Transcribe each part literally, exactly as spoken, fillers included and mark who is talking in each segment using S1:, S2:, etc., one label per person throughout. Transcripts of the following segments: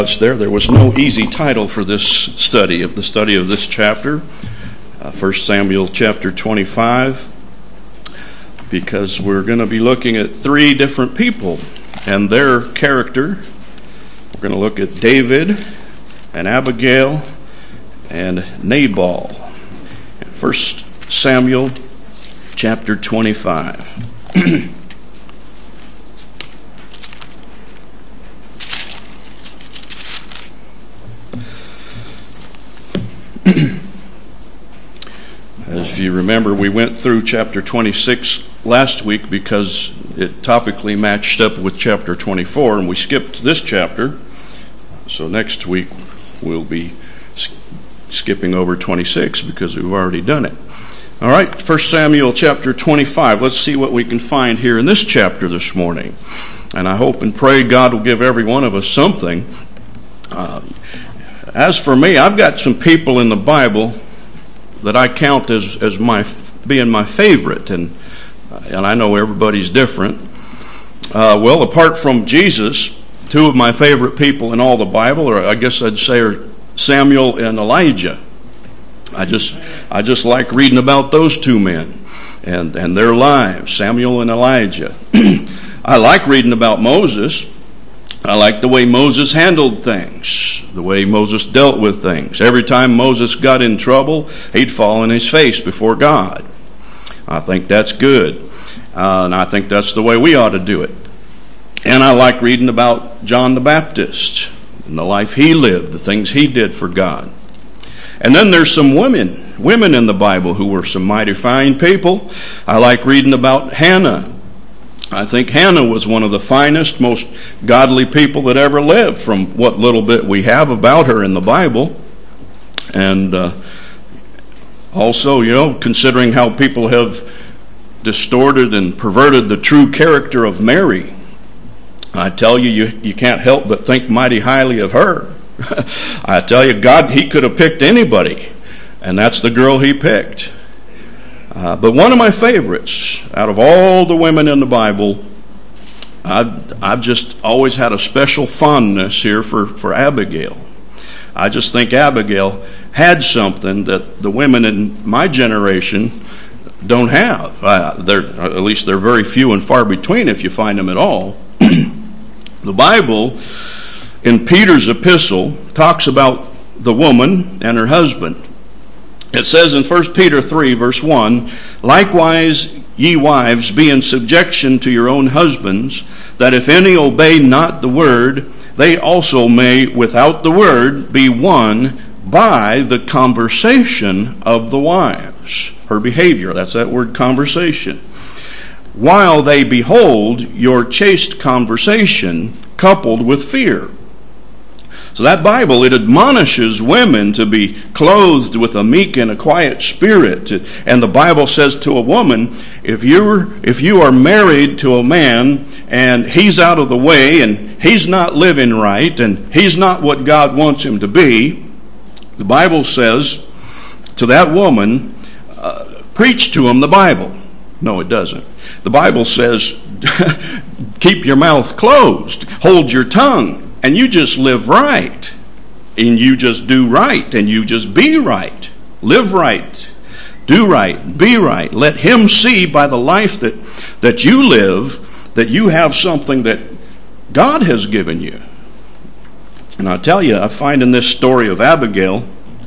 S1: There, there was no easy title for this study, of the study of this chapter, uh, First Samuel chapter twenty-five, because we're going to be looking at three different people and their character. We're going to look at David and Abigail and Nabal. First Samuel chapter twenty-five. As you remember, we went through chapter twenty-six last week because it topically matched up with chapter twenty-four, and we skipped this chapter. So next week we'll be skipping over twenty-six because we've already done it. All right, First Samuel chapter twenty-five. Let's see what we can find here in this chapter this morning. And I hope and pray God will give every one of us something. Uh, as for me, I've got some people in the Bible that I count as, as my being my favorite, and and I know everybody's different. Uh, well, apart from Jesus, two of my favorite people in all the Bible, or I guess I'd say, are Samuel and Elijah. I just I just like reading about those two men and, and their lives, Samuel and Elijah. I like reading about Moses. I like the way Moses handled things, the way Moses dealt with things. Every time Moses got in trouble, he'd fall on his face before God. I think that's good, uh, and I think that's the way we ought to do it. And I like reading about John the Baptist and the life he lived, the things he did for God. And then there's some women, women in the Bible who were some mighty fine people. I like reading about Hannah. I think Hannah was one of the finest, most godly people that ever lived, from what little bit we have about her in the Bible. And uh, also, you know, considering how people have distorted and perverted the true character of Mary, I tell you, you, you can't help but think mighty highly of her. I tell you, God, he could have picked anybody, and that's the girl he picked. Uh, but one of my favorites, out of all the women in the Bible, I've, I've just always had a special fondness here for, for Abigail. I just think Abigail had something that the women in my generation don't have. Uh, they're, at least they're very few and far between if you find them at all. The Bible, in Peter's epistle, talks about the woman and her husband. It says in First Peter three, verse one, "Likewise, ye wives, be in subjection to your own husbands, that if any obey not the word, they also may, without the word, be won by the conversation of the wives." Her behavior, that's that word conversation. "While they behold your chaste conversation coupled with fear." So that Bible, it admonishes women to be clothed with a meek and a quiet spirit. And the Bible says to a woman, if you're if you are married to a man and he's out of the way and he's not living right and he's not what God wants him to be, the Bible says to that woman, uh, preach to him the Bible. No, it doesn't. The Bible says, keep your mouth closed, hold your tongue. And you just live right, and you just do right, and you just be right. Live right, do right, be right. Let him see by the life that, that you live that you have something that God has given you. And I tell you, I find in this story of Abigail,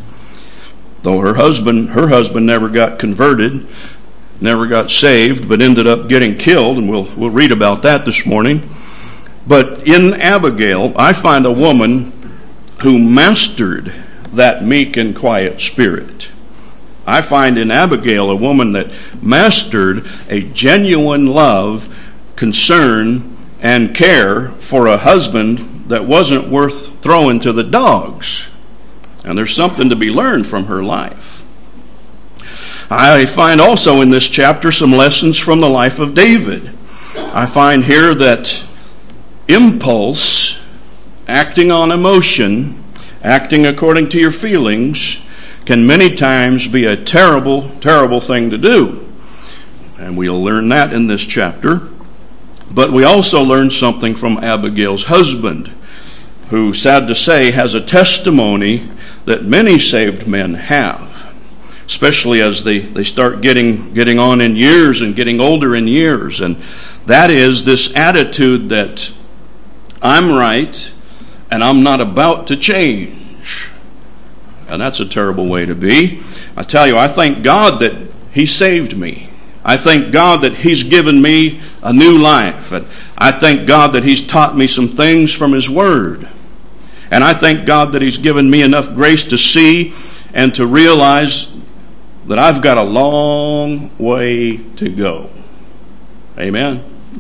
S1: though her husband, her husband never got converted, never got saved, but ended up getting killed, and we'll we'll read about that this morning. But in Abigail, I find a woman who mastered that meek and quiet spirit. I find in Abigail a woman that mastered a genuine love, concern, and care for a husband that wasn't worth throwing to the dogs. And there's something to be learned from her life. I find also in this chapter some lessons from the life of David. I find here that impulse, acting on emotion, acting according to your feelings, can many times be a terrible, terrible thing to do. And we'll learn that in this chapter. But we also learn something from Abigail's husband. who, sad to say, has a testimony that many saved men have, especially as they, they start getting, getting on in years and getting older in years. And that is this attitude that I'm right and I'm not about to change. And that's a terrible way to be. I tell you, I thank God that He saved me. I thank God that He's given me a new life. And I thank God that He's taught me some things from His Word. And I thank God that He's given me enough grace to see and to realize that I've got a long way to go. Amen.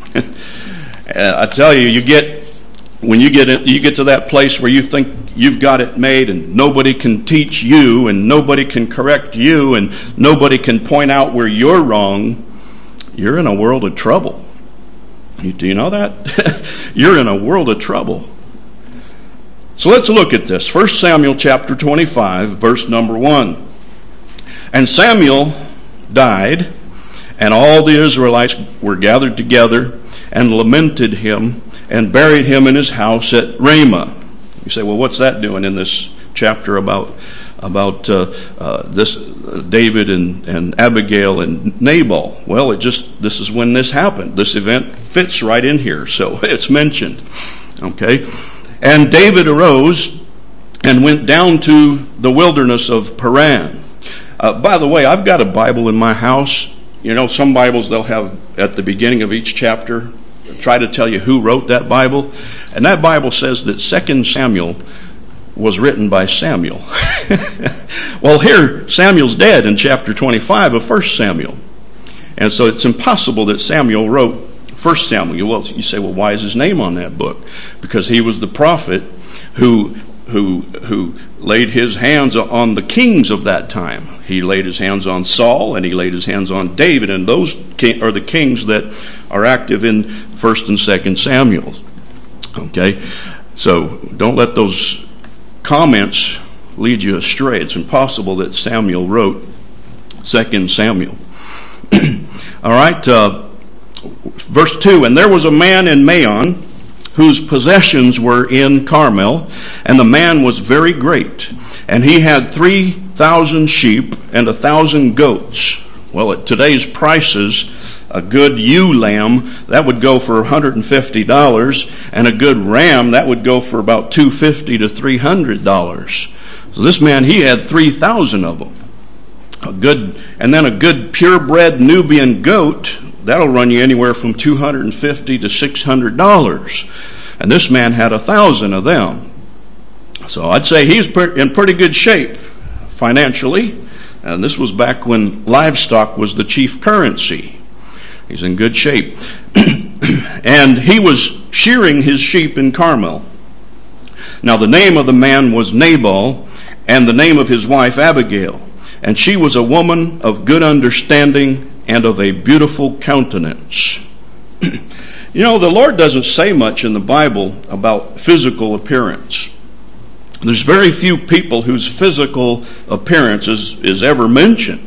S1: I tell you, you get when you get in, you get to that place where you think you've got it made and nobody can teach you and nobody can correct you and nobody can point out where you're wrong, you're in a world of trouble. Do you know that? You're in a world of trouble. So let's look at this. First Samuel chapter twenty-five, verse number one. And Samuel died, and all the Israelites were gathered together and lamented him and buried him in his house at Ramah. You say, well, what's that doing in this chapter about about uh, uh, this uh, David and, and Abigail and Nabal? Well, it just this is when this happened. This event fits right in here, so it's mentioned. Okay, and David arose and went down to the wilderness of Paran. Uh, by the way, I've got a Bible in my house. You know, some Bibles they'll have at the beginning of each chapter try to tell you who wrote that Bible. And that Bible says that Second Samuel was written by Samuel. Well, here, Samuel's dead in chapter twenty-five of First Samuel. And so it's impossible that Samuel wrote First Samuel. Well, you say, well, why is his name on that book? Because he was the prophet who who who laid his hands on the kings of that time. He laid his hands on Saul and he laid his hands on David, and those are the kings that are active in First and Second Samuel. Okay, so don't let those comments lead you astray. It's impossible that Samuel wrote Second Samuel. All right, uh, verse two. And there was a man in Maon whose possessions were in Carmel, and the man was very great, and he had three thousand sheep and a thousand goats. Well, at today's prices, a good ewe lamb, that would go for one hundred fifty dollars, and a good ram, that would go for about two hundred fifty dollars to three hundred dollars. So this man, he had three thousand of them. A good, and then a good purebred Nubian goat, that'll run you anywhere from two hundred fifty dollars to six hundred dollars. And this man had a thousand of them. So I'd say he's in pretty good shape financially. And this was back when livestock was the chief currency. He's in good shape. And he was shearing his sheep in Carmel. Now the name of the man was Nabal, and the name of his wife Abigail. And she was a woman of good understanding and of a beautiful countenance. You know, the Lord doesn't say much in the Bible about physical appearance. There's very few people whose physical appearance is, is ever mentioned.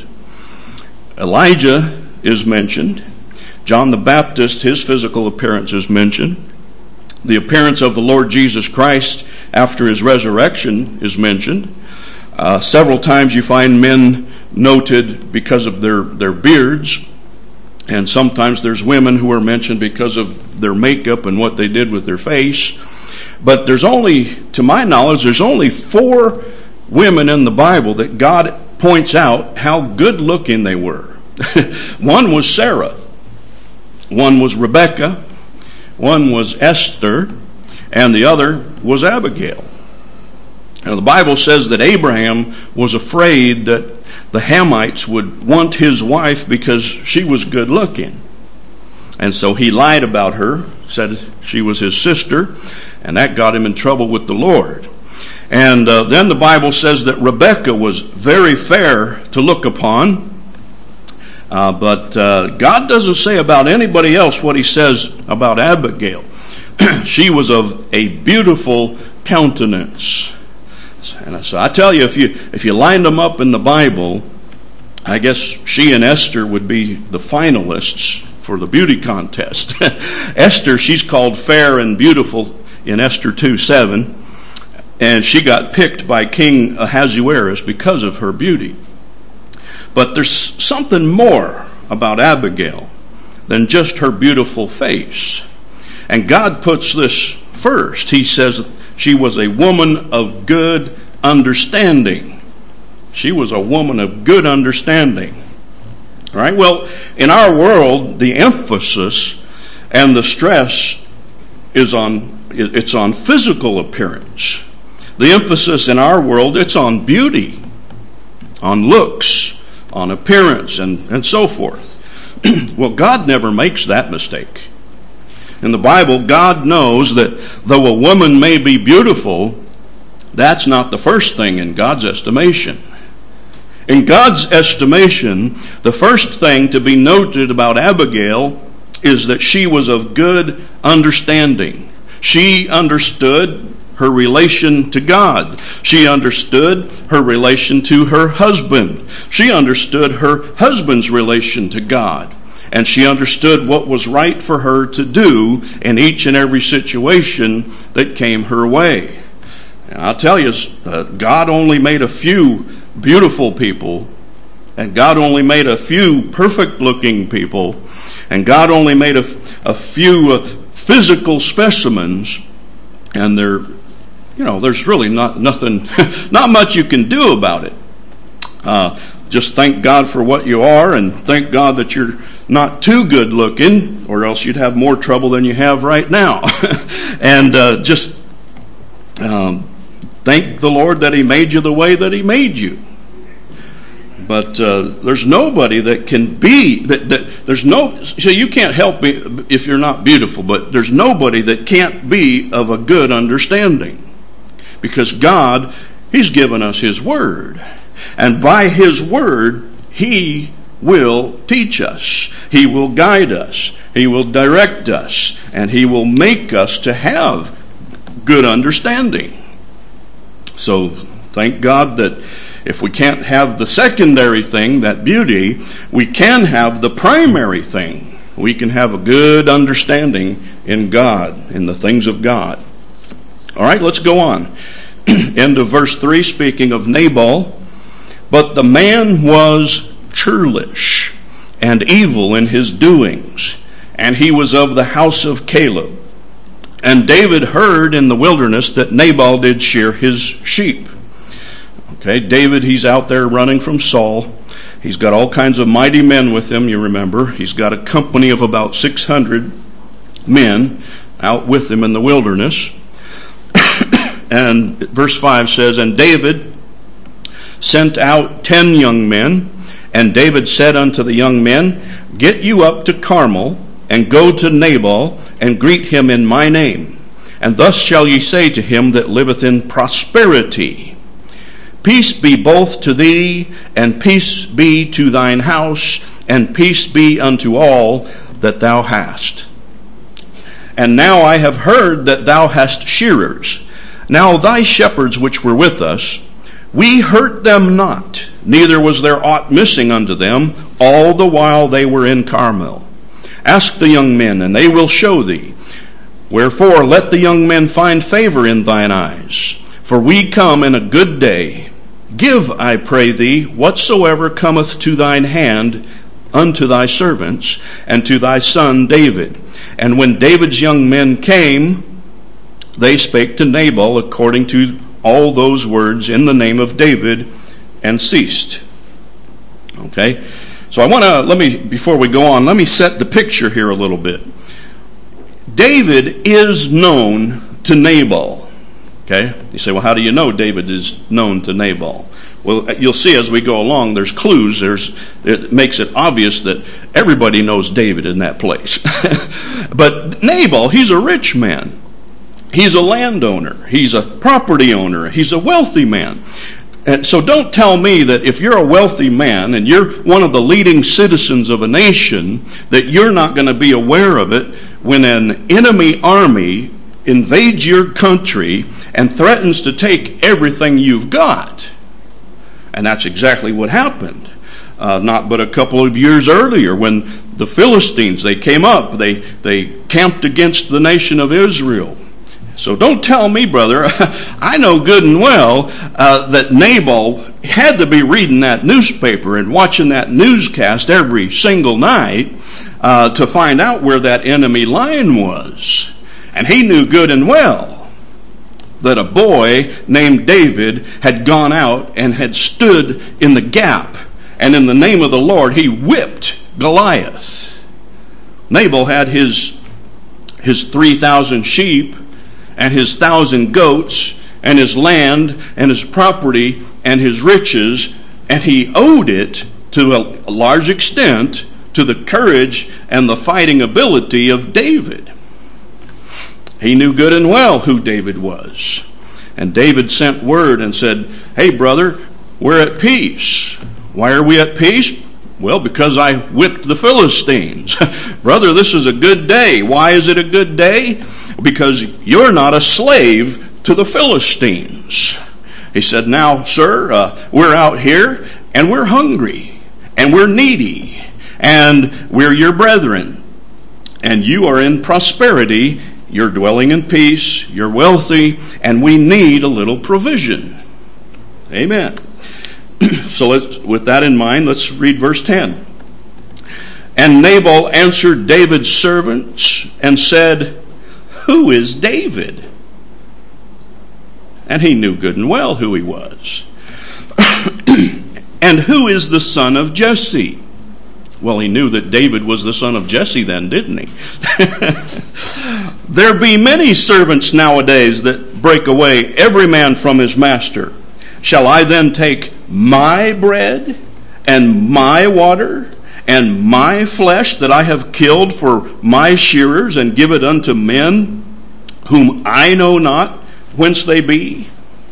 S1: Elijah is mentioned. John the Baptist, his physical appearance is mentioned. The appearance of the Lord Jesus Christ after his resurrection is mentioned. Uh, several times you find men noted because of their, their beards, and sometimes there's women who are mentioned because of their makeup and what they did with their face. But there's only, to my knowledge, there's only four women in the Bible that God points out how good looking they were. One was Sarah, one was Rebecca, one was Esther, and the other was Abigail. Now, the Bible says that Abraham was afraid that the Hamites would want his wife because she was good looking. And so he lied about her, said she was his sister, and that got him in trouble with the Lord. And uh, then the Bible says that Rebecca was very fair to look upon. Uh, but uh, God doesn't say about anybody else what he says about Abigail. She was of a beautiful countenance. And so I tell you, if you if you lined them up in the Bible, I guess she and Esther would be the finalists for the beauty contest. Esther, she's called fair and beautiful in Esther two seven. and she got picked by King Ahasuerus because of her beauty. But there's something more about Abigail than just her beautiful face. And God puts this first. He says she was a woman of good understanding. She was a woman of good understanding. All right? Well, in our world, the emphasis and the stress is on it's on physical appearance. The emphasis in our world, it's on beauty, on looks, on appearance, and, and so forth. Well, God never makes that mistake. In the Bible, God knows that though a woman may be beautiful, that's not the first thing in God's estimation. In God's estimation, the first thing to be noted about Abigail is that she was of good understanding. She understood her relation to God. She understood her relation to her husband. She understood her husband's relation to God. And she understood what was right for her to do in each and every situation that came her way. And I'll tell you, uh, God only made a few beautiful people, and God only made a few perfect-looking people, and God only made a, a few uh, physical specimens, and there, you know, there's really not nothing, not much you can do about it. Uh, just thank God for what you are, and thank God that you're not too good looking, or else you'd have more trouble than you have right now. And uh, just um, thank the Lord that He made you the way that He made you. But uh, there's nobody that can be that, that there's no so you can't help me if you're not beautiful, but there's nobody that can't be of a good understanding, because God, He's given us His Word, and by His Word He will teach us, He will guide us, He will direct us, and He will make us to have good understanding. So thank God that if we can't have the secondary thing, that beauty, we can have the primary thing. We can have a good understanding in God, in the things of God. All right, let's go on. End of verse three, speaking of Nabal. But the man was churlish and evil in his doings, and he was of the house of Caleb. And David heard in the wilderness that Nabal did shear his sheep. Okay, David, he's out there running from Saul. He's got all kinds of mighty men with him, you remember. He's got a company of about six hundred men out with him in the wilderness. And verse five says, And David sent out ten young men, and David said unto the young men, Get you up to Carmel, and go to Nabal, and greet him in my name. And thus shall ye say to him that liveth in prosperity, Peace be both to thee, and peace be to thine house, and peace be unto all that thou hast. And now I have heard that thou hast shearers. Now thy shepherds which were with us, we hurt them not, neither was there aught missing unto them, all the while they were in Carmel. Ask the young men, and they will show thee. Wherefore let the young men find favor in thine eyes, for we come in a good day. Give, I pray thee, whatsoever cometh to thine hand unto thy servants, and to thy son David. And when David's young men came, they spake to Nabal according to all those words in the name of David, and ceased. Okay? So I want to, let me, before we go on, let me set the picture here a little bit. David is known to Nabal. Okay? You say, well, how do you know David is known to Nabal? Well, you'll see as we go along, there's clues. There's, it makes it obvious that everybody knows David in that place. But Nabal, he's a rich man. He's a landowner. He's a property owner. He's a wealthy man. And so don't tell me that if you're a wealthy man and you're one of the leading citizens of a nation, that you're not going to be aware of it when an enemy army invades your country and threatens to take everything you've got. And that's exactly what happened. Uh, not but a couple of years earlier, when the Philistines, they came up, they, they camped against the nation of Israel. So don't tell me, brother, I know good and well uh, that Nabal had to be reading that newspaper and watching that newscast every single night uh, to find out where that enemy line was. And he knew good and well that a boy named David had gone out and had stood in the gap, and in the name of the Lord he whipped Goliath. Nabal had his, his three thousand sheep and his thousand goats, and his land, and his property, and his riches, and he owed it to a, a large extent to the courage and the fighting ability of David. He knew good and well who David was. And David sent word and said, hey brother, we're at peace. Why are we at peace? Well, because I whipped the Philistines. Brother, this is a good day. Why is it a good day? Because you're not a slave to the Philistines. He said, now, sir, uh, we're out here, and we're hungry, and we're needy, and we're your brethren. And you are in prosperity, you're dwelling in peace, you're wealthy, and we need a little provision. Amen. So let's, with that in mind, let's read verse ten. And Nabal answered David's servants and said, who is David? And he knew good and well who he was. And who is the son of Jesse? Well, he knew that David was the son of Jesse then, didn't he? There be many servants nowadays that break away every man from his master. Shall I then take my bread and my water and my flesh that I have killed for my shearers and give it unto men whom I know not whence they be?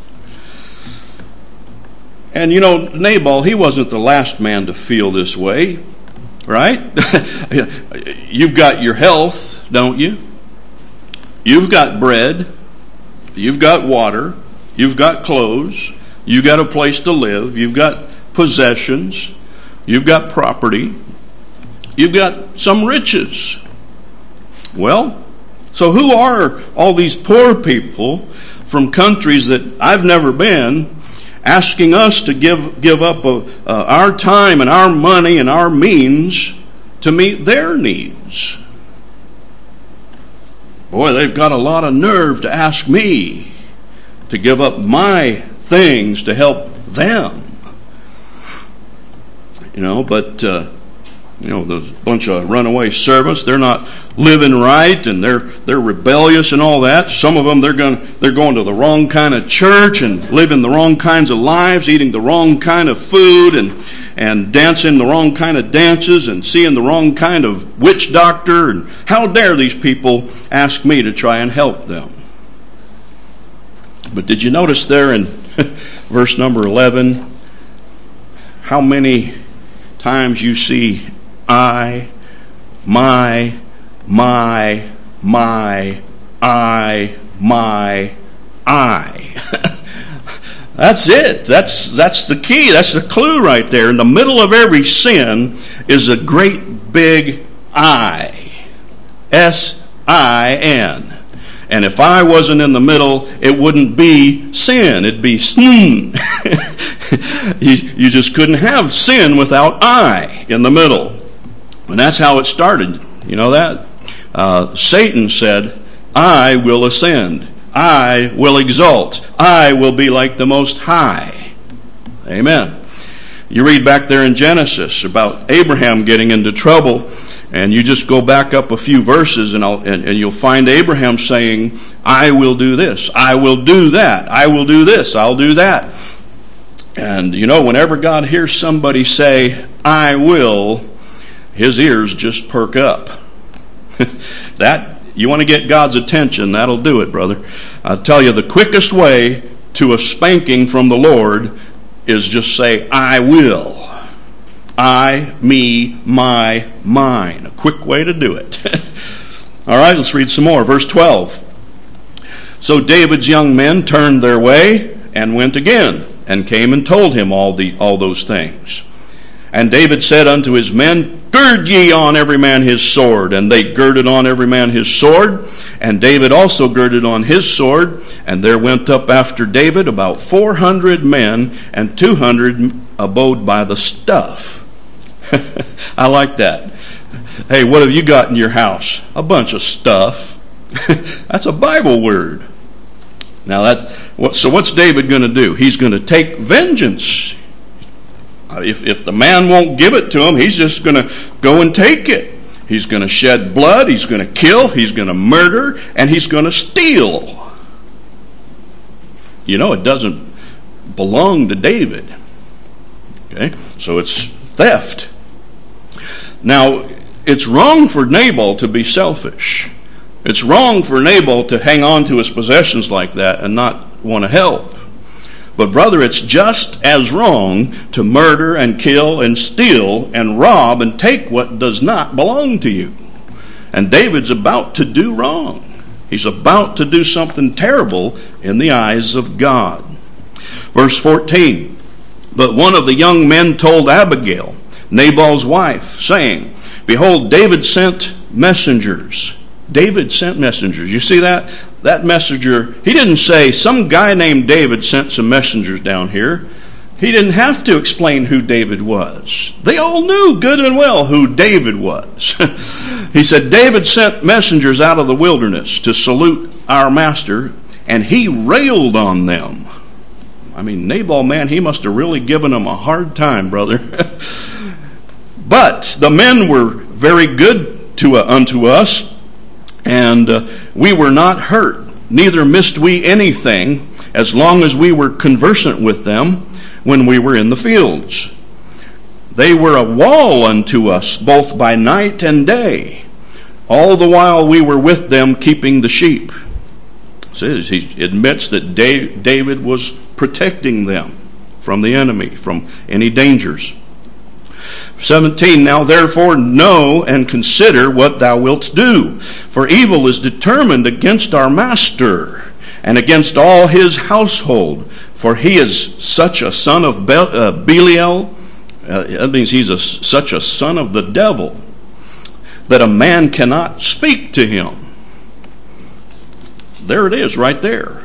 S1: And you know, Nabal, he wasn't the last man to feel this way, right? You've got your health, don't you? You've got bread, you've got water, you've got clothes, you've got a place to live, you've got possessions, you've got property, you've got some riches. Well, so who are all these poor people from countries that I've never been asking us to give give up a, uh, our time and our money and our means to meet their needs? Boy, they've got a lot of nerve to ask me to give up my things to help them. You know, but uh, you know, the bunch of runaway servants, they're not living right, and they're they're rebellious and all that. Some of them, they're going they're going to the wrong kind of church and living the wrong kinds of lives, eating the wrong kind of food, and and dancing the wrong kind of dances, and seeing the wrong kind of witch doctor. And how dare these people ask me to try and help them? But did you notice there in verse number eleven how many times you see I, my, my, my, I, my, I. That's it. That's that's the key. That's the clue right there. In the middle of every sin is a great big I. S I N. And if I wasn't in the middle, it wouldn't be sin. It'd be sin. you, you just couldn't have sin without I in the middle. And that's how it started. You know that? Uh, Satan said, I will ascend. I will exalt. I will be like the Most High. Amen. You read back there in Genesis about Abraham getting into trouble, and you just go back up a few verses, and, I'll, and, and you'll find Abraham saying, I will do this. I will do that. I will do this. I'll do that. And, you know, whenever God hears somebody say, I will, his ears just perk up. That, you want to get God's attention, that'll do it, brother. I'll tell you, the quickest way to a spanking from the Lord is just say, I will. I, me, my, mine. A quick way to do it. All right, let's read some more. Verse twelve. So David's young men turned their way and went again, and came and told him all the all those things. And David said unto his men, gird ye on every man his sword. And they girded on every man his sword. And David also girded on his sword. And there went up after David about four hundred men, and two hundred abode by the stuff. I like that. Hey, what have you got in your house? A bunch of stuff. That's a Bible word. Now that, so what's David going to do? He's going to take vengeance. If, if the man won't give it to him, he's just going to go and take it. He's going to shed blood, he's going to kill, he's going to murder, and he's going to steal. You know, it doesn't belong to David. Okay, so it's theft. Now, it's wrong for Nabal to be selfish. It's wrong for Nabal to hang on to his possessions like that and not want to help. But brother, it's just as wrong to murder and kill and steal and rob and take what does not belong to you. And David's about to do wrong. He's about to do something terrible in the eyes of God. Verse fourteen, but one of the young men told Abigail, Nabal's wife, saying, behold, David sent messengers. David sent messengers. You see that? That messenger, he didn't say, some guy named David sent some messengers down here. He didn't have to explain who David was. They all knew good and well who David was. He said, David sent messengers out of the wilderness to salute our master, and he railed on them. I mean, Nabal, man, he must have really given them a hard time, brother. But the men were very good to uh, unto us, and uh, we were not hurt, neither missed we anything, as long as we were conversant with them when we were in the fields. They were a wall unto us, both by night and day, all the while we were with them keeping the sheep. So he admits that David was protecting them from the enemy, from any dangers. seventeen, now therefore know and consider what thou wilt do, for evil is determined against our master and against all his household, for he is such a son of Be- uh, Belial, uh, that means he's a, such a son of the devil, that a man cannot speak to him. There it is right there.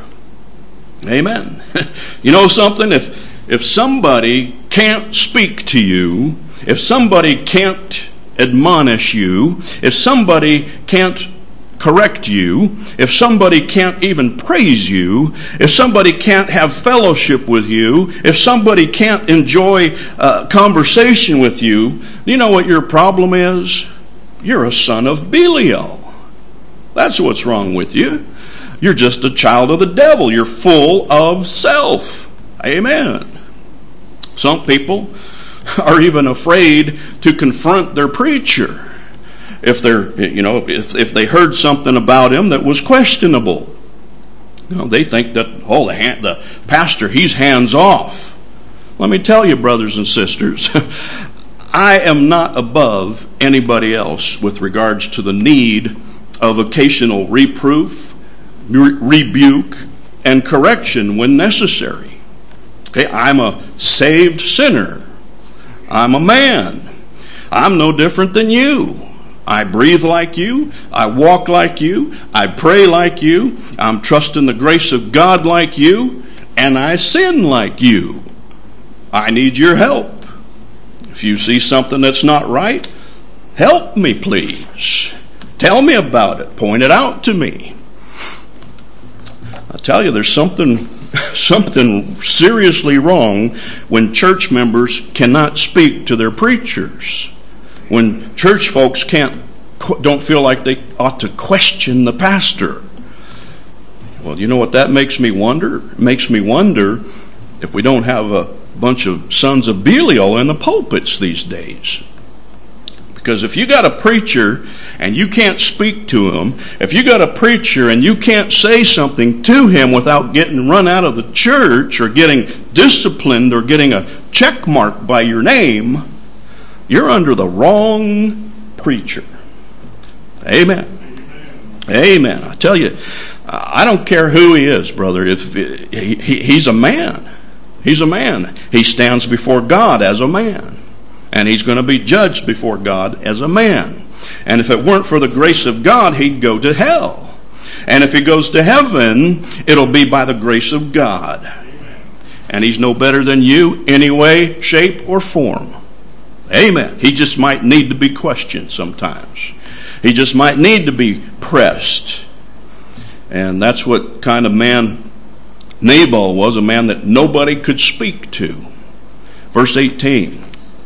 S1: Amen. You know something? If if somebody can't speak to you, if somebody can't admonish you, if somebody can't correct you, if somebody can't even praise you, if somebody can't have fellowship with you, if somebody can't enjoy uh, conversation with you, you know what your problem is? You're a son of Belial. That's what's wrong with you. You're just a child of the devil. You're full of self. Amen. Some people are even afraid to confront their preacher if they're, you know, if if they heard something about him that was questionable. You know, they think that, oh, the, hand, the pastor, he's hands off. Let me tell you, brothers and sisters, I am not above anybody else with regards to the need of occasional reproof, re- rebuke, and correction when necessary. Okay, I'm a saved sinner. I'm a man. I'm no different than you. I breathe like you. I walk like you. I pray like you. I'm trusting the grace of God like you. And I sin like you. I need your help. If you see something that's not right, help me, please. Tell me about it. Point it out to me. I tell you, there's something something seriously wrong when church members cannot speak to their preachers. When church folks can't don't feel like they ought to question the pastor. Well, you know what that makes me wonder? It makes me wonder if we don't have a bunch of sons of Belial in the pulpits these days. Because if you got a preacher and you can't speak to him, if you got a preacher and you can't say something to him without getting run out of the church or getting disciplined or getting a check mark by your name, you're under the wrong preacher. Amen. Amen. I tell you, I don't care who he is, brother. If he, he, he's a man. He's a man. He stands before God as a man. And he's going to be judged before God as a man. And if it weren't for the grace of God, he'd go to hell. And if he goes to heaven, it'll be by the grace of God. And he's no better than you any way, shape, or form. Amen. He just might need to be questioned sometimes. He just might need to be pressed. And that's what kind of man Nabal was, a man that nobody could speak to. Verse eighteen.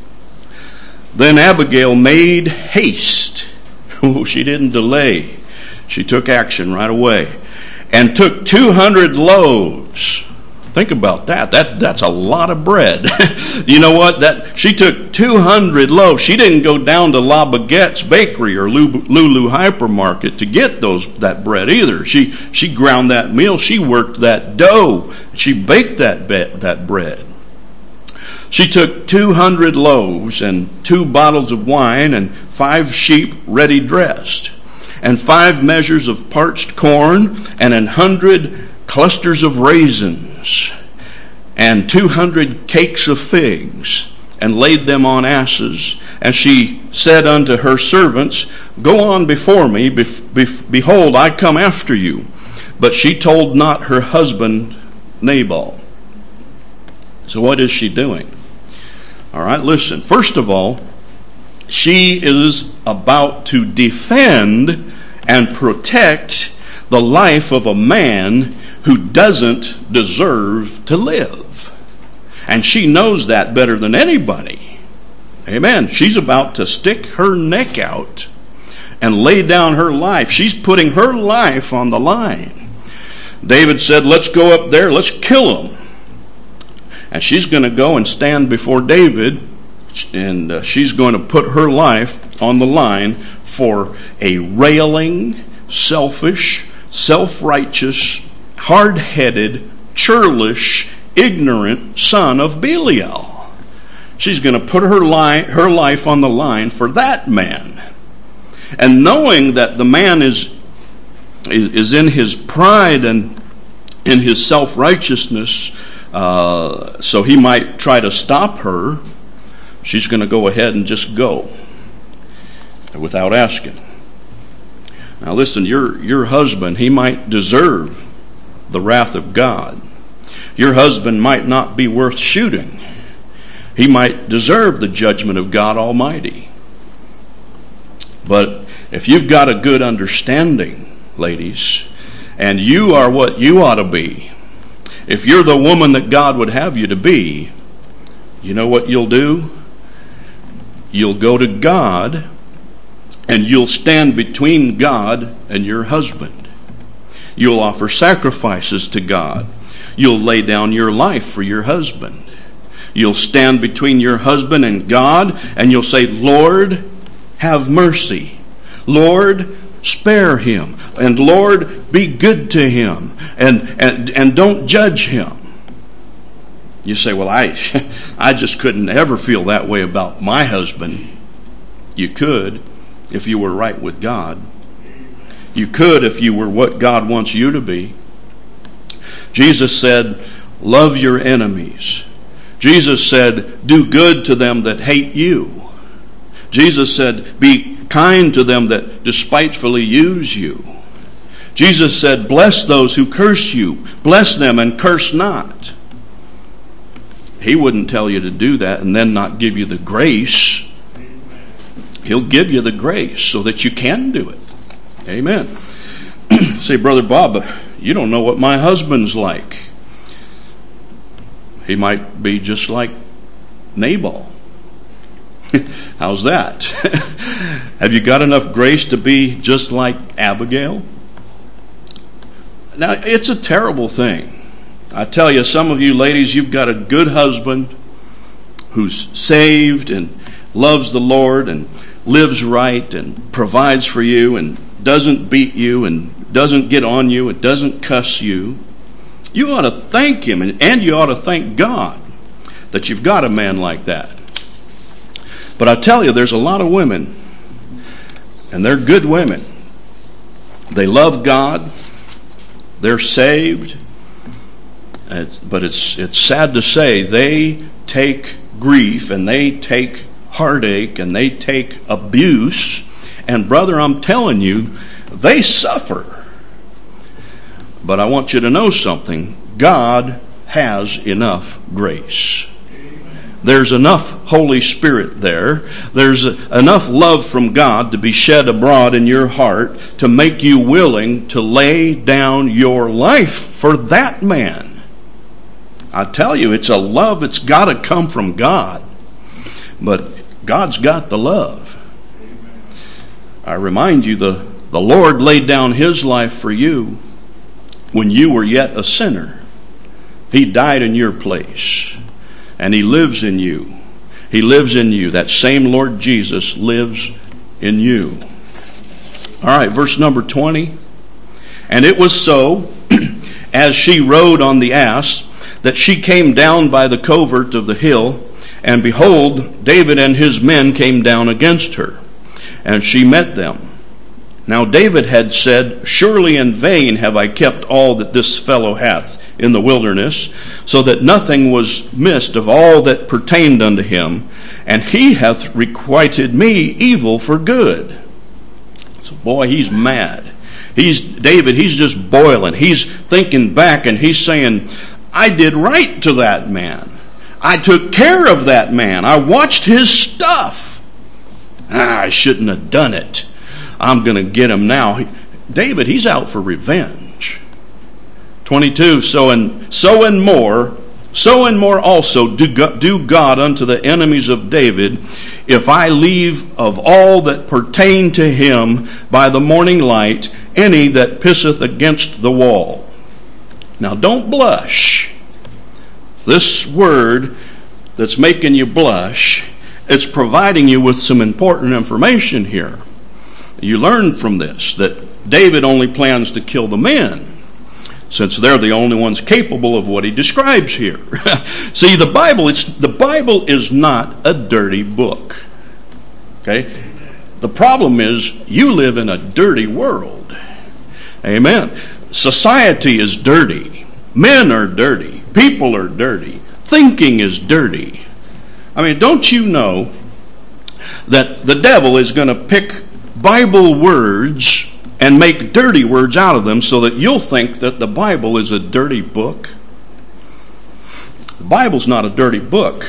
S1: Then Abigail made haste. Oh, she didn't delay. She took action right away. And took two hundred loaves. Think about that. That that's a lot of bread. You know what? That she took two hundred loaves. She didn't go down to La Baguette's bakery or Lulu hypermarket to get those that bread either. She she ground that meal. She worked that dough. She baked that be, that bread. She took two hundred loaves and two bottles of wine and five sheep ready dressed, and five measures of parched corn and an hundred clusters of raisins, and two hundred cakes of figs, and laid them on asses. And she said unto her servants, Go on before me, be- be- behold, I come after you. But she told not her husband Nabal. So what is she doing? All right, listen. First of all, she is about to defend and protect the life of a man who doesn't deserve to live. And she knows that better than anybody. Amen. She's about to stick her neck out and lay down her life. She's putting her life on the line. David said, let's go up there, let's kill him. And she's going to go and stand before David, and uh, she's going to put her life on the line for a railing, selfish, self-righteous, hard-headed, churlish, ignorant son of Belial. She's going to put her, li- her life on the line for that man. And knowing that the man is, is, is in his pride and in his self-righteousness, uh, so he might try to stop her, she's going to go ahead and just go without asking. Now listen, your your husband, he might deserve the wrath of God. Your husband might not be worth shooting. He might deserve the judgment of God Almighty. But if you've got a good understanding, ladies, and you are what you ought to be, if you're the woman that God would have you to be, you know what you'll do? You'll go to God, and you'll stand between God and your husband. You'll offer sacrifices to God. You'll lay down your life for your husband. You'll stand between your husband and God, and you'll say, Lord, have mercy. Lord, spare him. And Lord, be good to him. And, and, and don't judge him. You say, well, I, I just couldn't ever feel that way about my husband. You could if you were right with God. You could if you were what God wants you to be. Jesus said, love your enemies. Jesus said, do good to them that hate you. Jesus said, be kind to them that despitefully use you. Jesus said, bless those who curse you. Bless them and curse not. He wouldn't tell you to do that and then not give you the grace. He'll give you the grace so that you can do it. Amen. Say, Brother Bob, you don't know what my husband's like. He might be just like Nabal. How's that? Have you got enough grace to be just like Abigail? Now, it's a terrible thing. I tell you, some of you ladies, you've got a good husband who's saved and loves the Lord and lives right and provides for you and doesn't beat you and doesn't get on you and doesn't cuss you. You ought to thank him, and, and you ought to thank God that you've got a man like that. But I tell you, there's a lot of women, and they're good women. They love God. They're saved. But it's it's sad to say they take grief and they take heartache and they take abuse. And brother, I'm telling you, they suffer. But I want you to know something. God has enough grace. There's enough Holy Spirit there. There's enough love from God to be shed abroad in your heart to make you willing to lay down your life for that man. I tell you, it's a love that's got to come from God. But God's got the love. I remind you, the, the Lord laid down His life for you when you were yet a sinner. He died in your place. And He lives in you. He lives in you. That same Lord Jesus lives in you. All right, verse number twenty. And it was so, as she rode on the ass, that she came down by the covert of the hill, and behold, David and his men came down against her, and she met them. Now David had said, Surely in vain have I kept all that this fellow hath in the wilderness, so that nothing was missed of all that pertained unto him, and he hath requited me evil for good. So boy, he's mad. He's David, he's just boiling. He's thinking back and he's saying, I did right to that man. I took care of that man. I watched his stuff. Ah, I shouldn't have done it. I'm going to get him now. David, he's out for revenge. twenty-two, so and so and more, so and more also do God, do God unto the enemies of David, if I leave of all that pertain to him by the morning light any that pisseth against the wall. Now don't blush. This word that's making you blush, it's providing you with some important information here. You learn from this that David only plans to kill the men, since they're the only ones capable of what he describes here. See, the Bible, it's the Bible is not a dirty book. Okay? The problem is you live in a dirty world. Amen. Society is dirty. Men are dirty. People are dirty. Thinking is dirty. I mean, don't you know that the devil is going to pick Bible words and make dirty words out of them so that you'll think that the Bible is a dirty book? The Bible's not a dirty book.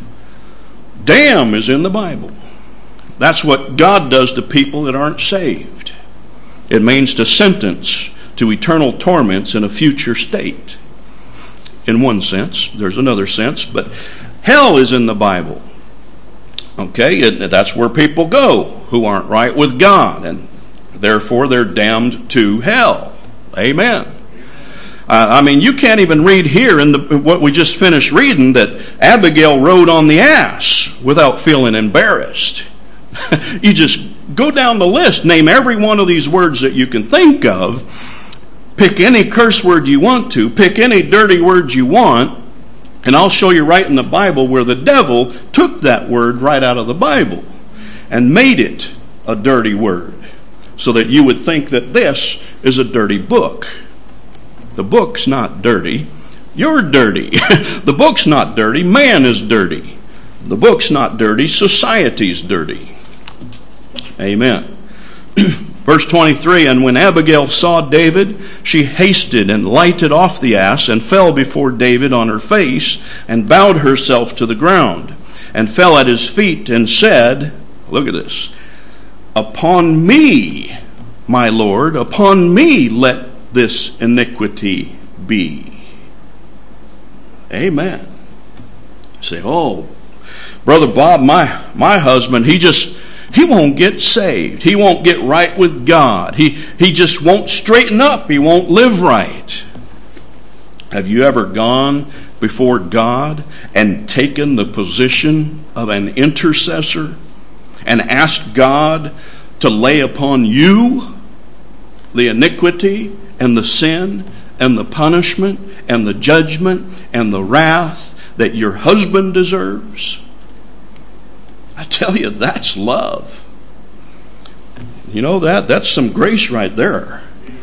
S1: Damn is in the Bible. That's what God does to people that aren't saved. It means to sentence to eternal torments in a future state. In one sense, there's another sense, but hell is in the Bible. Okay, it, that's where people go who aren't right with God, and therefore they're damned to hell. Amen. Uh, I mean, you can't even read here in the, what we just finished reading that Abigail rode on the ass without feeling embarrassed. You just go down the list, name every one of these words that you can think of, pick any curse word you want to, pick any dirty word you want, and I'll show you right in the Bible where the devil took that word right out of the Bible and made it a dirty word so that you would think that this is a dirty book. The book's not dirty. You're dirty. The book's not dirty. Man is dirty. The book's not dirty. Society's dirty. Amen. Verse twenty-three, and when Abigail saw David, she hasted and lighted off the ass and fell before David on her face and bowed herself to the ground and fell at his feet and said, look at this, upon me, my Lord, upon me let this iniquity be. Amen. You say, oh, Brother Bob, my, my husband, he just, he won't get saved. He won't get right with God. He, he just won't straighten up. He won't live right. Have you ever gone before God and taken the position of an intercessor and asked God to lay upon you the iniquity and the sin and the punishment and the judgment and the wrath that your husband deserves? I tell you, that's love. You know that? That's some grace right there.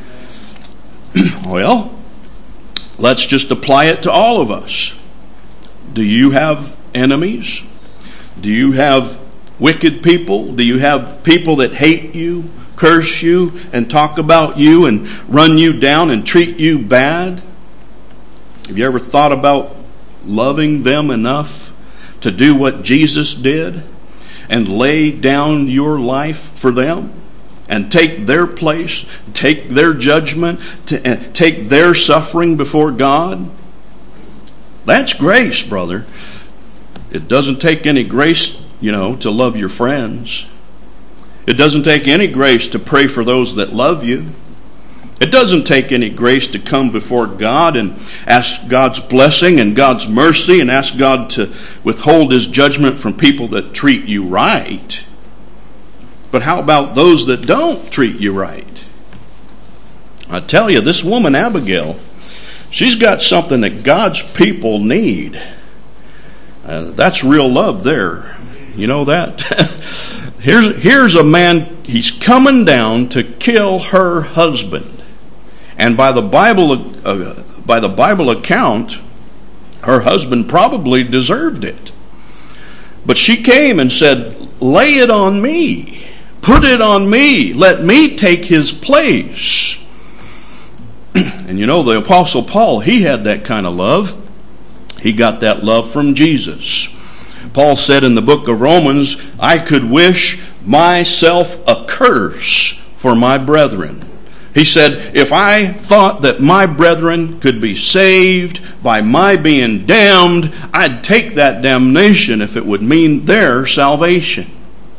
S1: Well, let's just apply it to all of us. Do you have enemies? Do you have wicked people? Do you have people that hate you, curse you, and talk about you, and run you down and treat you bad? Have you ever thought about loving them enough to do what Jesus did and lay down your life for them and take their place, take their judgment, to, take their suffering before God? That's grace, brother. It doesn't take any grace, you know, to love your friends. It doesn't take any grace to pray for those that love you. It doesn't take any grace to come before God and ask God's blessing and God's mercy and ask God to withhold His judgment from people that treat you right. But how about those that don't treat you right? I tell you, this woman Abigail, she's got something that God's people need. Uh, that's real love there. You know that? here's, here's a man, he's coming down to kill her husband. And by the Bible, uh, by the Bible account, her husband probably deserved it. But she came and said, lay it on me. Put it on me. Let me take his place. And you know, the Apostle Paul, he had that kind of love. He got that love from Jesus. Paul said in the book of Romans, I could wish myself a curse for my brethren. He said, if I thought that my brethren could be saved by my being damned, I'd take that damnation if it would mean their salvation.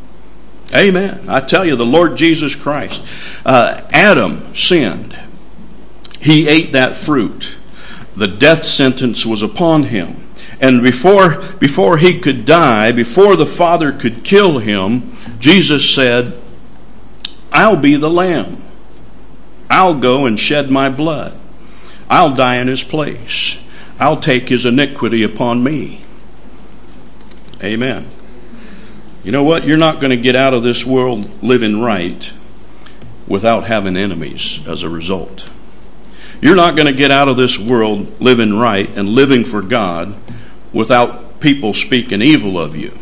S1: Amen. I tell you, the Lord Jesus Christ, uh, Adam sinned. He ate that fruit. The death sentence was upon him. And before, before he could die, before the Father could kill him, Jesus said, I'll be the lamb. I'll go and shed my blood. I'll die in his place. I'll take his iniquity upon me. Amen. You know what? You're not going to get out of this world living right without having enemies as a result. You're not going to get out of this world living right and living for God without people speaking evil of you.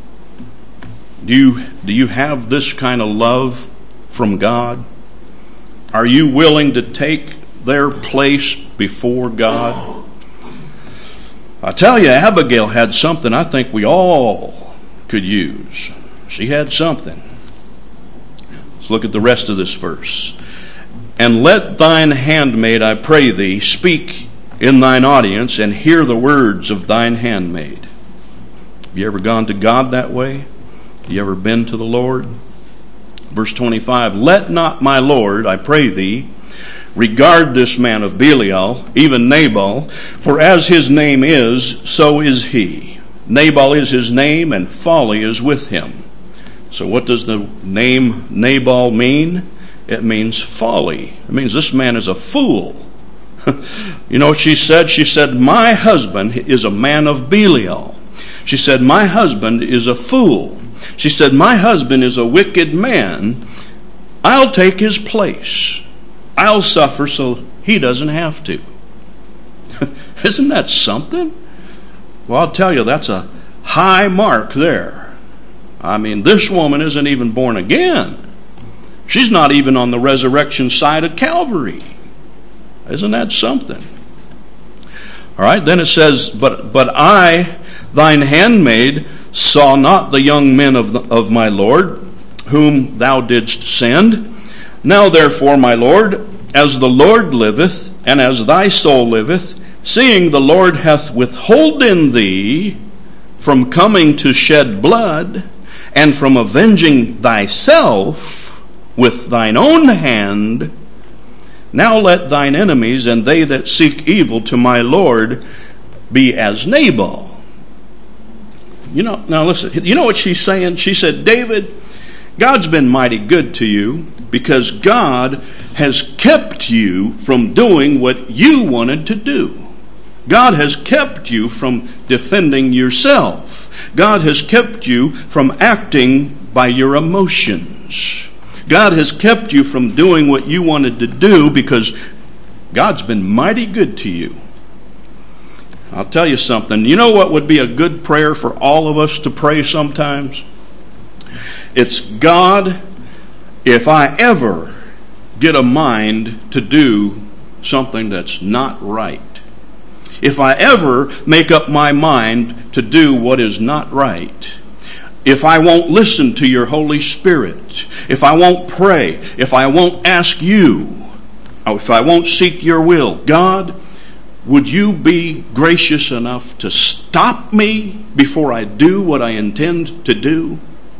S1: Do you, do you have this kind of love from God? Are you willing to take their place before God? I tell you, Abigail had something I think we all could use. She had something. Let's look at the rest of this verse. And let thine handmaid, I pray thee, speak in thine audience and hear the words of thine handmaid. Have you ever gone to God that way? Have you ever been to the Lord? Verse twenty-five, let not my Lord, I pray thee, regard this man of Belial, even Nabal, for as his name is, so is he. Nabal is his name, and folly is with him. So what does the name Nabal mean? It means folly. It means this man is a fool. You know what she said? She said, my husband is a man of Belial. She said, my husband is a fool. She said, my husband is a wicked man. I'll take his place. I'll suffer so he doesn't have to. Isn't that something? Well, I'll tell you, that's a high mark there. I mean, this woman isn't even born again. She's not even on the resurrection side of Calvary. Isn't that something? All right, then it says, But but I, thine handmaid, saw not the young men of, the, of my Lord, whom thou didst send. Now therefore, my Lord, as the Lord liveth, and as thy soul liveth, seeing the Lord hath withholden thee from coming to shed blood, and from avenging thyself with thine own hand, now let thine enemies and they that seek evil to my Lord be as Nabal. You know, now listen, you know what she's saying? She said, David, God's been mighty good to you because God has kept you from doing what you wanted to do. God has kept you from defending yourself. God has kept you from acting by your emotions. God has kept you from doing what you wanted to do because God's been mighty good to you. I'll tell you something. You know what would be a good prayer for all of us to pray sometimes? It's, God, if I ever get a mind to do something that's not right, if I ever make up my mind to do what is not right, if I won't listen to your Holy Spirit, if I won't pray, if I won't ask you, if I won't seek your will, God, would you be gracious enough to stop me before I do what I intend to do?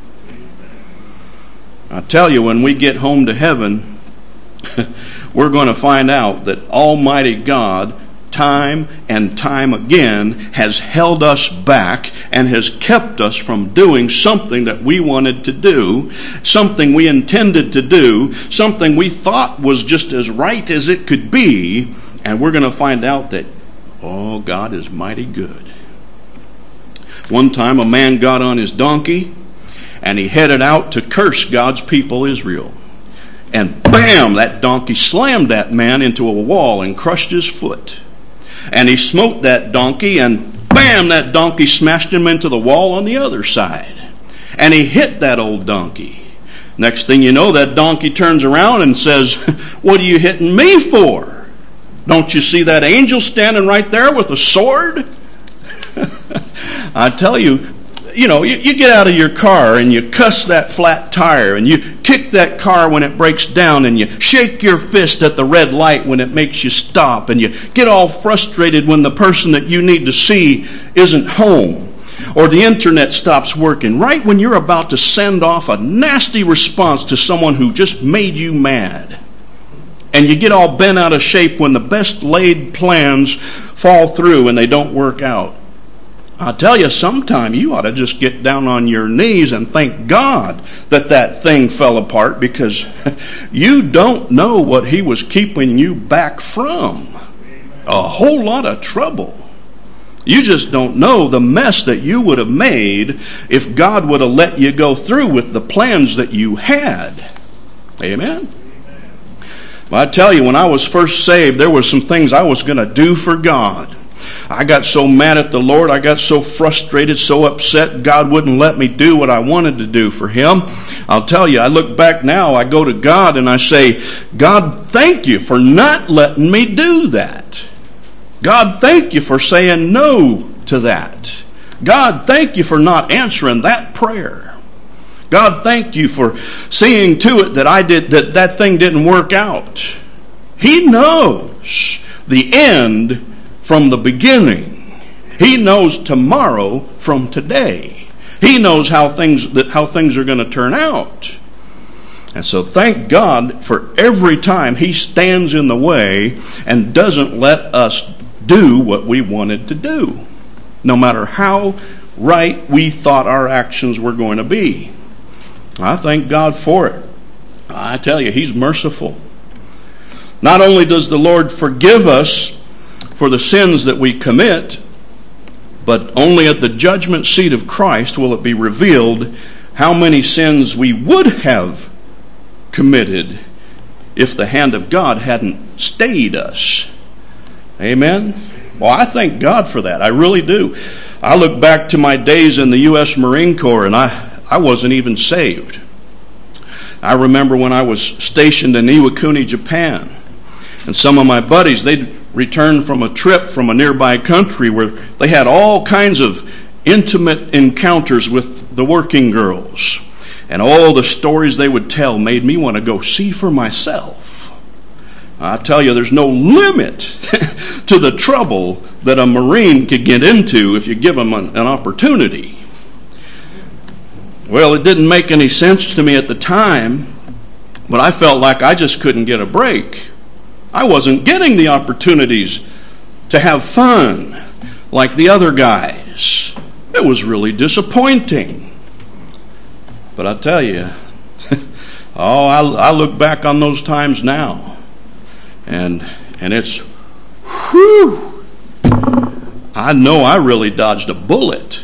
S1: I tell you, when we get home to heaven, we're going to find out that Almighty God, time and time again, has held us back and has kept us from doing something that we wanted to do, something we intended to do, something we thought was just as right as it could be, and we're going to find out that, oh, God is mighty good. One time a man got on his donkey and he headed out to curse God's people Israel. And bam, that donkey slammed that man into a wall and crushed his foot. And he smote that donkey, and bam, that donkey smashed him into the wall on the other side. And he hit that old donkey. Next thing you know, that donkey turns around and says, "What are you hitting me for? Don't you see that angel standing right there with a sword?" I tell you, you know, you, you get out of your car and you cuss that flat tire and you kick that car when it breaks down and you shake your fist at the red light when it makes you stop and you get all frustrated when the person that you need to see isn't home or the internet stops working, right when you're about to send off a nasty response to someone who just made you mad. And you get all bent out of shape when the best laid plans fall through and they don't work out. I tell you, sometime you ought to just get down on your knees and thank God that that thing fell apart, because you don't know what he was keeping you back from. A whole lot of trouble. You just don't know the mess that you would have made if God would have let you go through with the plans that you had. Amen? Well, I tell you, when I was first saved, there were some things I was going to do for God. I got so mad at the Lord, I got so frustrated, so upset, God wouldn't let me do what I wanted to do for Him. I'll tell you, I look back now, I go to God and I say, God, thank you for not letting me do that. God, thank you for saying no to that. God, thank you for not answering that prayer. God, thank you for seeing to it that I did that that thing didn't work out. He knows the end from the beginning. He knows tomorrow from today. He knows how things that how things are going to turn out. And so thank God for every time He stands in the way and doesn't let us do what we wanted to do, no matter how right we thought our actions were going to be. I thank God for it. I tell you, He's merciful. Not only does the Lord forgive us for the sins that we commit, but only at the judgment seat of Christ will it be revealed how many sins we would have committed if the hand of God hadn't stayed us. Amen? Well, I thank God for that. I really do. I look back to my days in the U S Marine Corps, and I, I wasn't even saved. I remember when I was stationed in Iwakuni, Japan, and some of my buddies, they'd returned from a trip from a nearby country where they had all kinds of intimate encounters with the working girls. And all the stories they would tell made me want to go see for myself. I tell you, there's no limit to the trouble that a Marine could get into if you give him an, an opportunity. Well, it didn't make any sense to me at the time, but I felt like I just couldn't get a break. I wasn't getting the opportunities to have fun like the other guys. It was really disappointing. But I tell you, oh, I, I look back on those times now, and and it's, whew, I know I really dodged a bullet.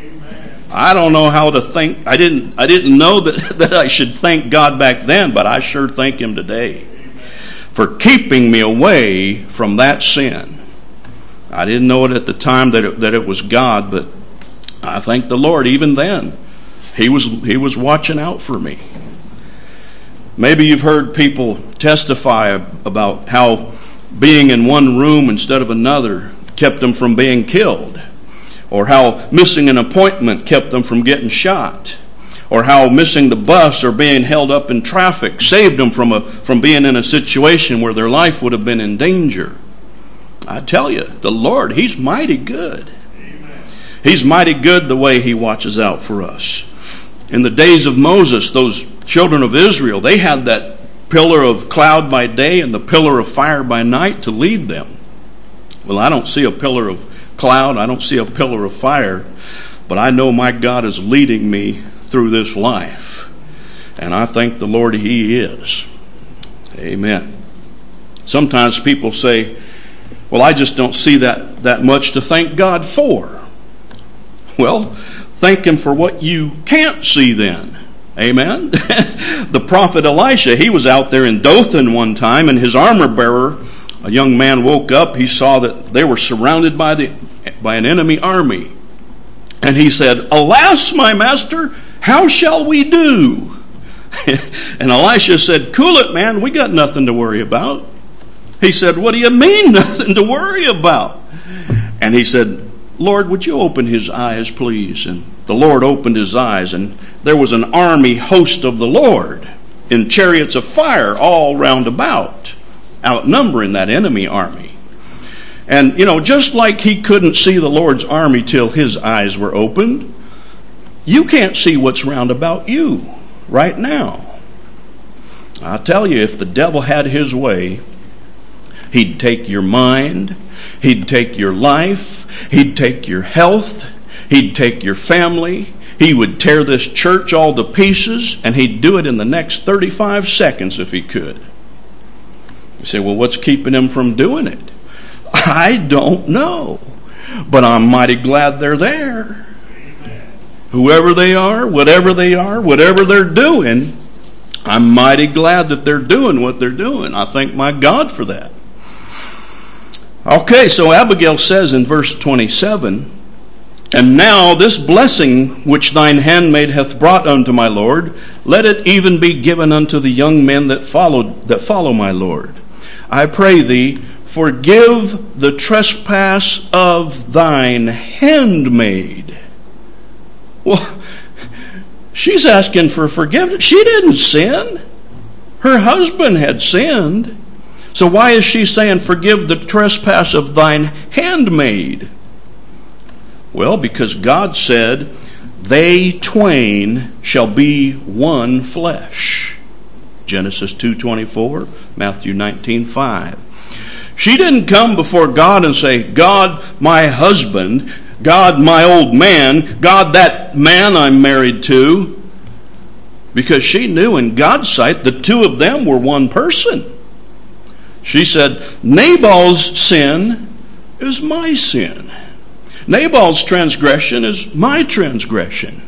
S1: I don't know how to think. I didn't. I didn't know that that I should thank God back then, but I sure thank Him today for keeping me away from that sin. I didn't know it at the time that it, that it was God, but I thank the Lord even then. He was, he was watching out for me. Maybe you've heard people testify about how being in one room instead of another kept them from being killed, or how missing an appointment kept them from getting shot, or how missing the bus or being held up in traffic saved them from a from being in a situation where their life would have been in danger. I tell you, the Lord, He's mighty good. Amen. He's mighty good the way He watches out for us. In the days of Moses, those children of Israel, they had that pillar of cloud by day and the pillar of fire by night to lead them. Well, I don't see a pillar of cloud, I don't see a pillar of fire, but I know my God is leading me through this life. And I thank the Lord He is. Amen. Sometimes people say, well, I just don't see that, that much to thank God for. Well, thank Him for what you can't see then. Amen. The prophet Elisha, he was out there in Dothan one time, and his armor bearer, a young man, woke up. He saw that they were surrounded by the by an enemy army. And he said, "Alas, my master, how shall we do?" And Elisha said, "Cool it, man. We got nothing to worry about." He said, "What do you mean, nothing to worry about?" And he said, "Lord, would you open his eyes, please?" And the Lord opened his eyes, and there was an army host of the Lord in chariots of fire all round about, outnumbering that enemy army. And, you know, just like he couldn't see the Lord's army till his eyes were opened, you can't see what's round about you right now. I tell you, if the devil had his way, he'd take your mind, he'd take your life, he'd take your health, he'd take your family, he would tear this church all to pieces, and he'd do it in the next thirty-five seconds if he could. You say, well, what's keeping him from doing it? I don't know, but I'm mighty glad they're there. Amen. Whoever they are, whatever they are, whatever they're doing, I'm mighty glad that they're doing what they're doing. I thank my God for that. Okay, so Abigail says in verse twenty-seven, "And now this blessing which thine handmaid hath brought unto my Lord, let it even be given unto the young men that followed that follow my Lord. I pray thee, forgive the trespass of thine handmaid." Well, she's asking for forgiveness. She didn't sin. Her husband had sinned. So why is she saying, forgive the trespass of thine handmaid? Well, because God said, they twain shall be one flesh. Genesis two twenty-four, Matthew nineteen five. She didn't come before God and say, God, my husband, God, my old man, God, that man I'm married to. Because she knew in God's sight the two of them were one person. She said, Nabal's sin is my sin. Nabal's transgression is my transgression.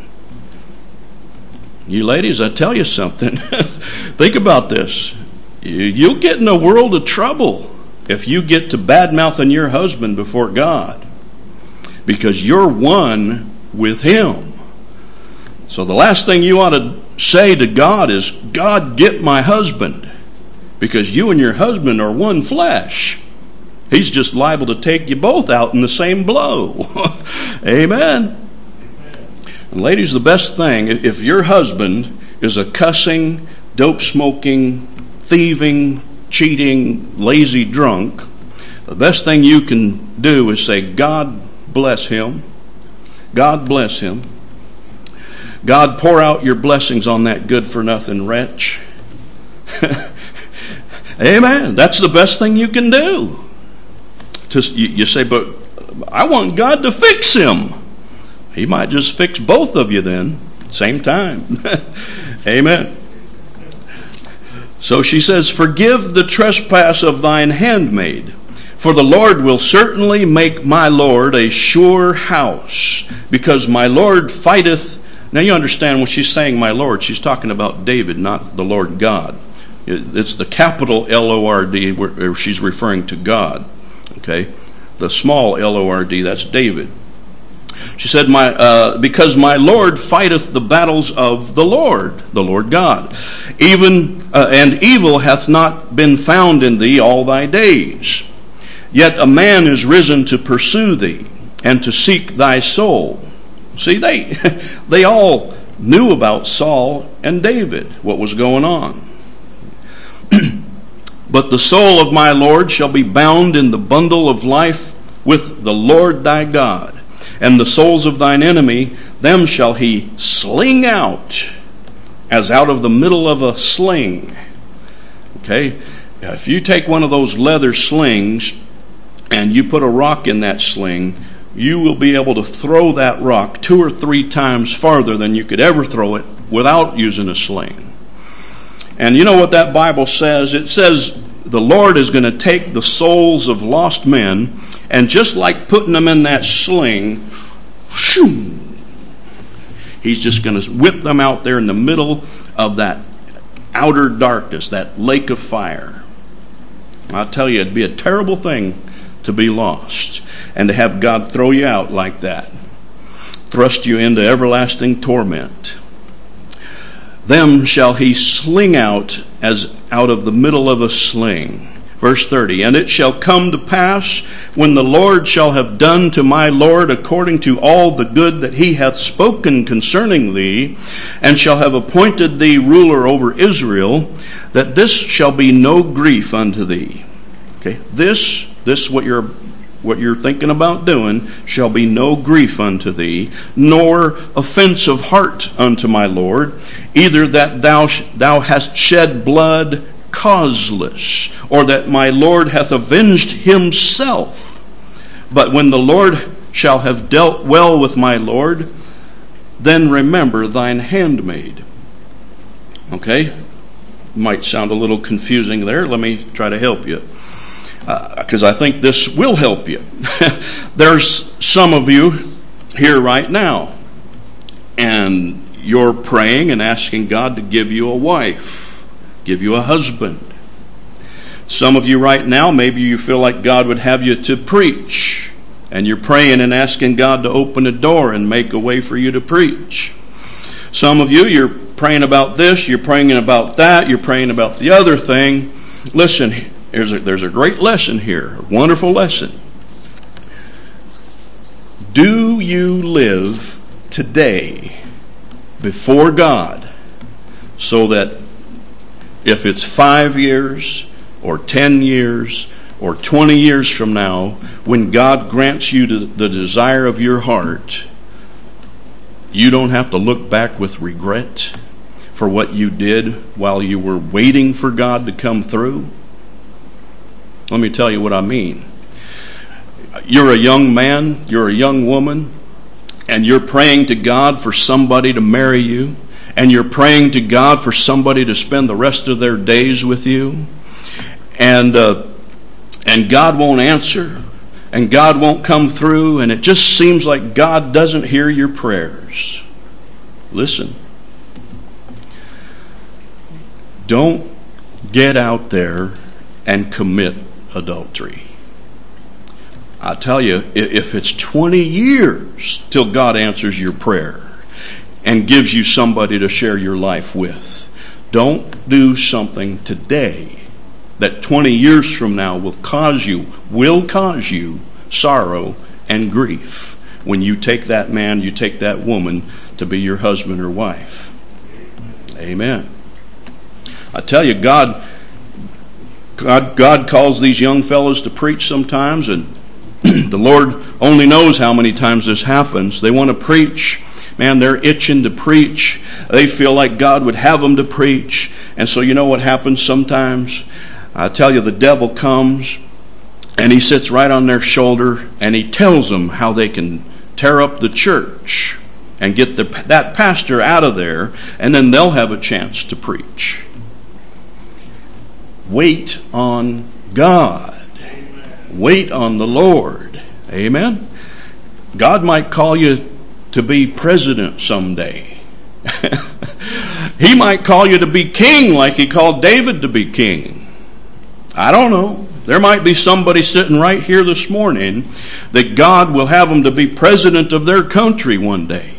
S1: You ladies, I tell you something. Think about this. You'll get in a world of trouble if you get to bad-mouthing your husband before God, because you're one with him. So the last thing you ought to say to God is, God, get my husband, because you and your husband are one flesh. He's just liable to take you both out in the same blow. Amen. And ladies, the best thing, if your husband is a cussing, dope-smoking, thieving, cheating, lazy drunk, the best thing you can do is say, God bless him. God bless him. God, pour out your blessings on that good-for-nothing wretch. Amen. That's the best thing you can do. Just, you, you say, but I want God to fix him. He might just fix both of you then, same time. Amen. So she says, forgive the trespass of thine handmaid, for the Lord will certainly make my Lord a sure house, because my Lord fighteth. Now you understand when she's saying my Lord, she's talking about David, not the Lord God. It's the capital L O R D where she's referring to God. Okay? The small L O R D, that's David. She said, "My uh, because my Lord fighteth the battles of the Lord, the Lord God. Even uh, and evil hath not been found in thee all thy days. Yet a man is risen to pursue thee and to seek thy soul." See, they they all knew about Saul and David, what was going on. "But the soul of my Lord shall be bound in the bundle of life with the Lord thy God. And the souls of thine enemy, them shall he sling out as out of the middle of a sling." Okay? Now, if you take one of those leather slings and you put a rock in that sling, you will be able to throw that rock two or three times farther than you could ever throw it without using a sling. And you know what that Bible says? It says the Lord is going to take the souls of lost men, and just like putting them in that sling, shoo, He's just going to whip them out there in the middle of that outer darkness, that lake of fire. I'll tell you, it'd be a terrible thing to be lost and to have God throw you out like that, thrust you into everlasting torment. "Them shall he sling out as out of the middle of a sling." Verse thirty, "And it shall come to pass, when the Lord shall have done to my Lord according to all the good that he hath spoken concerning thee, and shall have appointed thee ruler over Israel, that this shall be no grief unto thee." Okay, this, this what you're what you're thinking about doing, "shall be no grief unto thee, nor offense of heart unto my Lord, either that thou thou hast shed blood causeless, or that my Lord hath avenged himself. But when the Lord shall have dealt well with my Lord, then remember thine handmaid." Okay? Might sound a little confusing there. Let me try to help you, because uh, I think this will help you. There's some of you here right now, and you're praying and asking God to give you a wife, give you a husband. Some of you right now, maybe you feel like God would have you to preach, and you're praying and asking God to open a door and make a way for you to preach. Some of you, you're praying about this, you're praying about that, you're praying about the other thing. Listen, there's a, there's a great lesson here, a wonderful lesson. Do you live today before God so that if it's five years or ten years or twenty years from now, when God grants you the desire of your heart, you don't have to look back with regret for what you did while you were waiting for God to come through? Let me tell you what I mean. You're a young man, you're a young woman, and you're praying to God for somebody to marry you, and you're praying to God for somebody to spend the rest of their days with you, and uh, and God won't answer, and God won't come through, and it just seems like God doesn't hear your prayers. Listen. Don't get out there and commit adultery. I tell you, if it's twenty years till God answers your prayer and gives you somebody to share your life with, don't do something today that twenty years from now will cause you, will cause you sorrow and grief when you take that man, you take that woman to be your husband or wife. Amen. I tell you, God, God, God calls these young fellows to preach sometimes, and the Lord only knows how many times this happens. They want to preach. Man, they're itching to preach. They feel like God would have them to preach. And so you know what happens sometimes? I tell you, the devil comes and he sits right on their shoulder and he tells them how they can tear up the church and get the, that pastor out of there, and then they'll have a chance to preach. Wait on God. Wait on the Lord. Amen? God might call you to be president someday. He might call you to be king like he called David to be king. I don't know. There might be somebody sitting right here this morning that God will have them to be president of their country one day.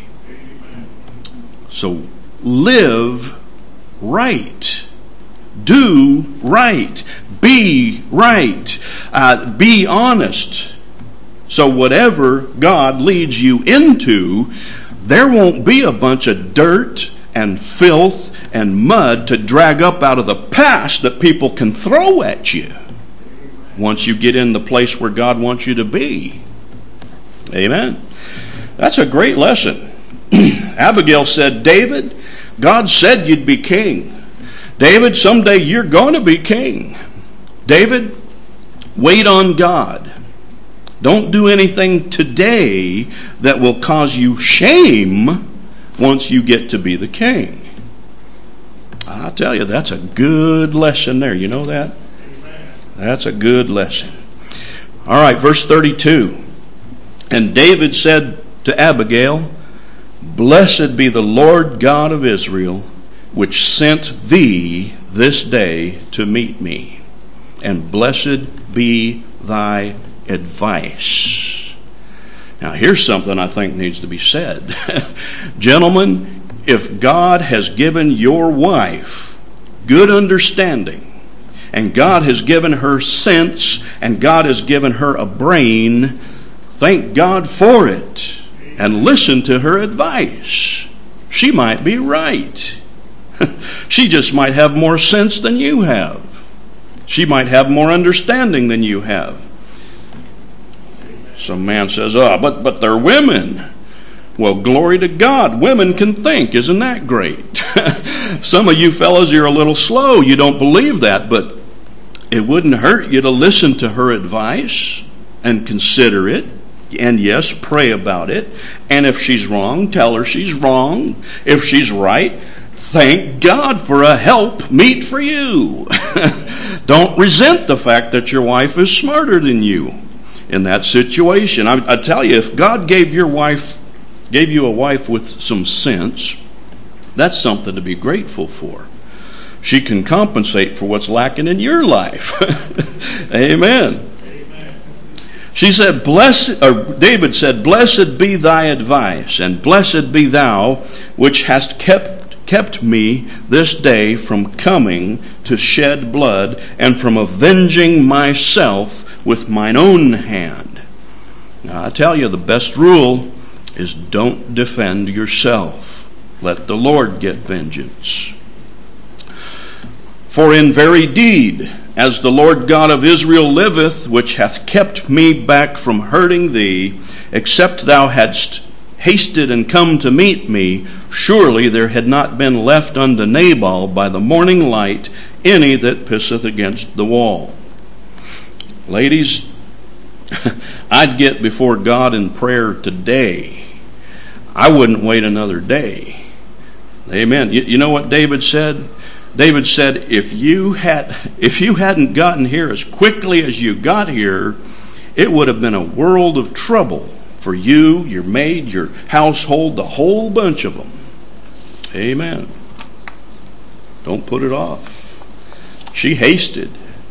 S1: So live right. Do right. Be right. Uh, be honest. So whatever God leads you into, there won't be a bunch of dirt and filth and mud to drag up out of the past that people can throw at you once you get in the place where God wants you to be. Amen. That's a great lesson. Abigail said, David, God said you'd be king. David, someday you're going to be king. David, wait on God. Don't do anything today that will cause you shame once you get to be the king. I tell you, that's a good lesson there. You know that? That's a good lesson. All right, verse thirty-two. And David said to Abigail, Blessed be the Lord God of Israel, which sent thee this day to meet me. And blessed be thy advice. Now here's something I think needs to be said. Gentlemen, if God has given your wife good understanding, and God has given her sense, and God has given her a brain, thank God for it. And listen to her advice. She might be right. She just might have more sense than you have. She might have more understanding than you have. Some man says, oh, but, but they're women. Well, glory to God. Women can think. Isn't that great? Some of you fellas, you're a little slow. You don't believe that, but it wouldn't hurt you to listen to her advice and consider it. And yes, pray about it. And if she's wrong, tell her she's wrong. If she's right, thank God for a help meet for you. Don't resent the fact that your wife is smarter than you in that situation. I, I tell you, if God gave your wife, gave you a wife with some sense, that's something to be grateful for. She can compensate for what's lacking in your life. Amen. She said, "Blessed," or David said, "Blessed be thy advice, and blessed be thou, which hast kept kept me this day from coming to shed blood, and from avenging myself with mine own hand." Now, I tell you, the best rule is don't defend yourself. Let the Lord get vengeance. For in very deed, as the Lord God of Israel liveth, which hath kept me back from hurting thee, except thou hadst hasted and come to meet me, surely there had not been left unto Nabal by the morning light any that pisseth against the wall. Ladies, I'd get before God in prayer today. I wouldn't wait another day. Amen. You, you know what David said? David said, if you had, if you hadn't gotten here as quickly as you got here, it would have been a world of trouble for you, your maid, your household, the whole bunch of them. Amen. Don't put it off. She hasted.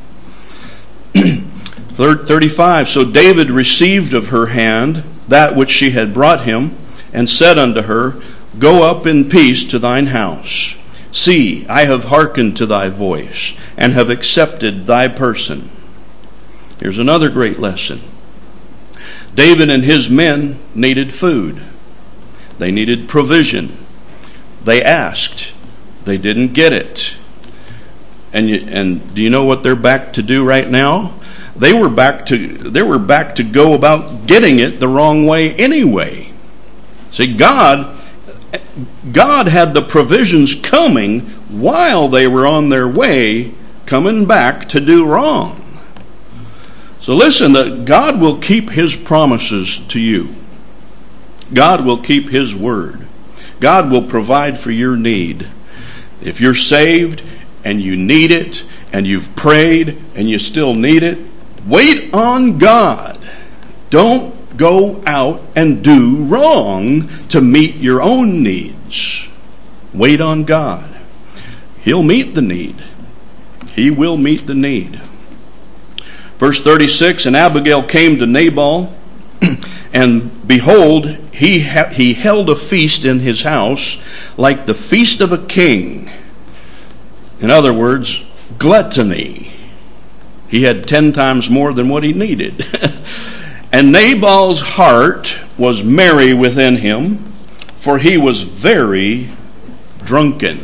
S1: thirty-five, so David received of her hand that which she had brought him, and said unto her, Go up in peace to thine house. See, I have hearkened to thy voice, and have accepted thy person. Here's another great lesson. David and his men needed food. They needed provision. They asked. They didn't get it. And you, and do you know what they're back to do right now? They were back to they were back to go about getting it the wrong way anyway. See, God God had the provisions coming while they were on their way coming back to do wrong. So listen, that God will keep His promises to you. God will keep His word. God will provide for your need. If you're saved and you need it, and you've prayed and you still need it, wait on God. Don't go out and do wrong to meet your own needs. Wait on God. He'll meet the need. He will meet the need. Verse thirty-six, and Abigail came to Nabal, and behold, he, ha- he held a feast in his house like the feast of a king. In other words, gluttony. He had ten times more than what he needed. And Nabal's heart was merry within him, for he was very drunken.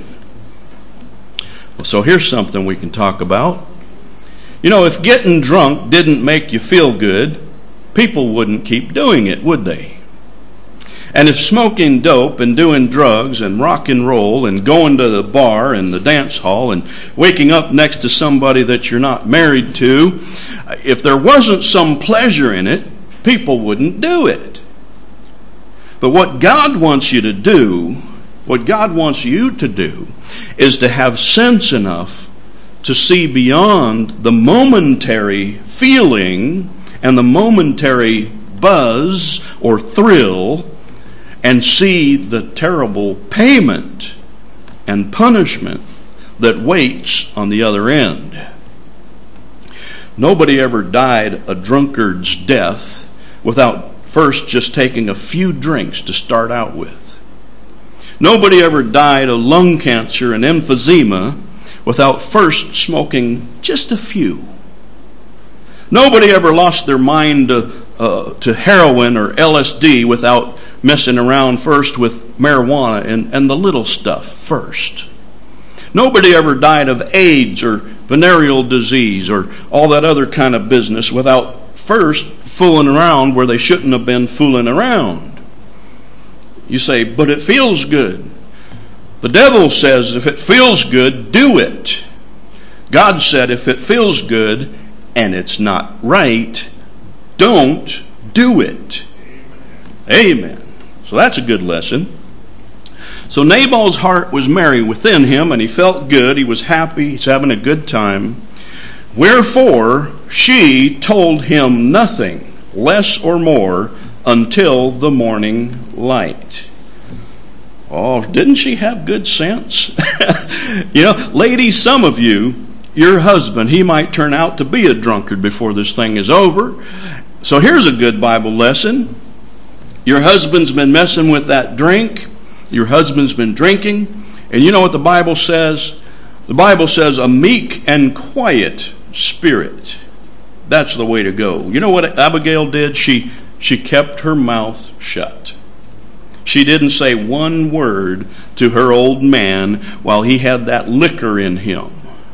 S1: So here's something we can talk about. You know, if getting drunk didn't make you feel good, people wouldn't keep doing it, would they? And if smoking dope and doing drugs and rock and roll and going to the bar and the dance hall and waking up next to somebody that you're not married to, if there wasn't some pleasure in it, people wouldn't do it. But what God wants you to do, what God wants you to do, is to have sense enough to see beyond the momentary feeling and the momentary buzz or thrill, and see the terrible payment and punishment that waits on the other end. Nobody ever died a drunkard's death without first just taking a few drinks to start out with. Nobody ever died of lung cancer and emphysema without first smoking just a few. Nobody ever lost their mind to, uh, to heroin or L S D without messing around first with marijuana and, and the little stuff first. Nobody ever died of AIDS or venereal disease or all that other kind of business without first fooling around where they shouldn't have been fooling around. You say, but it feels good. The devil says, if it feels good, do it. God said, if it feels good and it's not right, don't do it. Amen. So that's a good lesson. So Nabal's heart was merry within him, and he felt good. He was happy. He's having a good time. Wherefore she told him nothing, less or more, until the morning light. Oh, didn't she have good sense? You know, ladies, some of you, your husband, he might turn out to be a drunkard before this thing is over. So here's a good Bible lesson. Your husband's been messing with that drink. Your husband's been drinking. And you know what the Bible says? The Bible says a meek and quiet spirit. That's the way to go. You know what Abigail did? She, she kept her mouth shut. She didn't say one word to her old man while he had that liquor in him.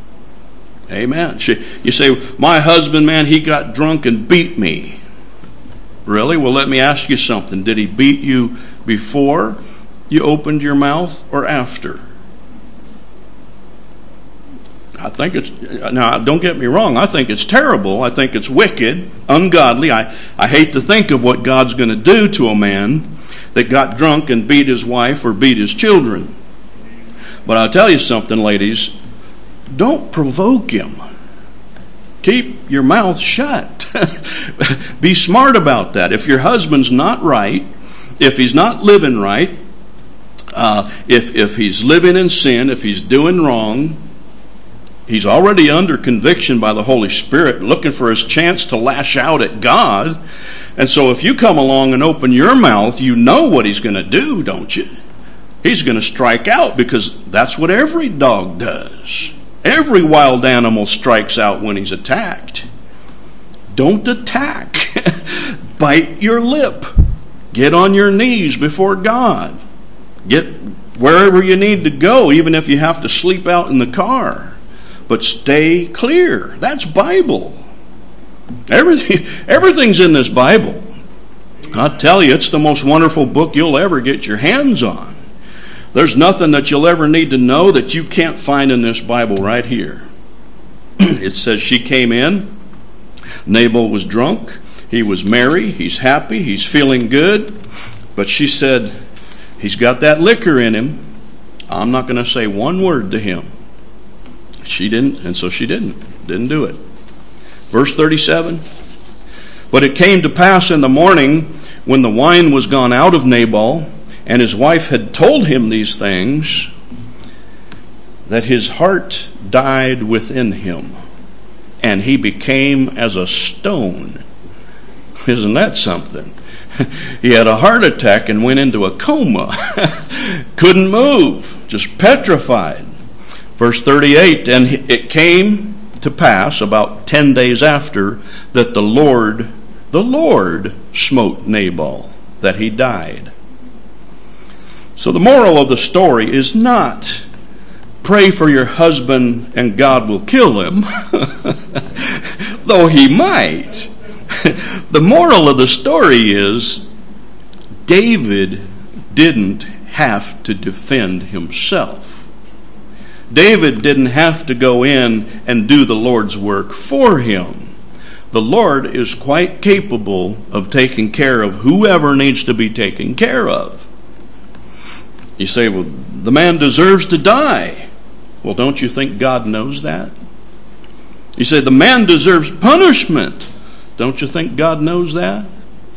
S1: Amen. She, you say, my husband, man, he got drunk and beat me. Really? Well, let me ask you something. Did he beat you before you opened your mouth or after? I think it's, now don't get me wrong, I think it's terrible. I think it's wicked, ungodly. I, I hate to think of what God's going to do to a man that got drunk and beat his wife or beat his children. But I'll tell you something, ladies, don't provoke him. Keep your mouth shut. Be smart about that. If your husband's not right, if he's not living right, uh, if, if he's living in sin, if he's doing wrong, he's already under conviction by the Holy Spirit, looking for his chance to lash out at God. And so if you come along and open your mouth, you know what he's going to do, don't you? He's going to strike out, because that's what every dog does. Every wild animal strikes out when he's attacked. Don't attack. Bite your lip. Get on your knees before God. Get wherever you need to go, even if you have to sleep out in the car. But stay clear. That's Bible. Everything, everything's in this Bible. I tell you, it's the most wonderful book you'll ever get your hands on. There's nothing that you'll ever need to know that you can't find in this Bible right here. It says she came in. Nabal was drunk. He was merry. He's happy. He's feeling good. But she said, he's got that liquor in him. I'm not going to say one word to him. She didn't, and so she didn't. Didn't do it. Verse thirty-seven. But it came to pass in the morning, when the wine was gone out of Nabal, and his wife had told him these things, that his heart died within him, and he became as a stone. Isn't that something? He had a heart attack and went into a coma. Couldn't move, just petrified. Verse thirty-eight, and it came to pass about ten days after that the Lord, the Lord smote Nabal, that he died. So the moral of the story is not pray for your husband and God will kill him, though he might. The moral of the story is David didn't have to defend himself. David didn't have to go in and do the Lord's work for him. The Lord is quite capable of taking care of whoever needs to be taken care of. You say, well, the man deserves to die. Well, don't you think God knows that? You say, the man deserves punishment. Don't you think God knows that?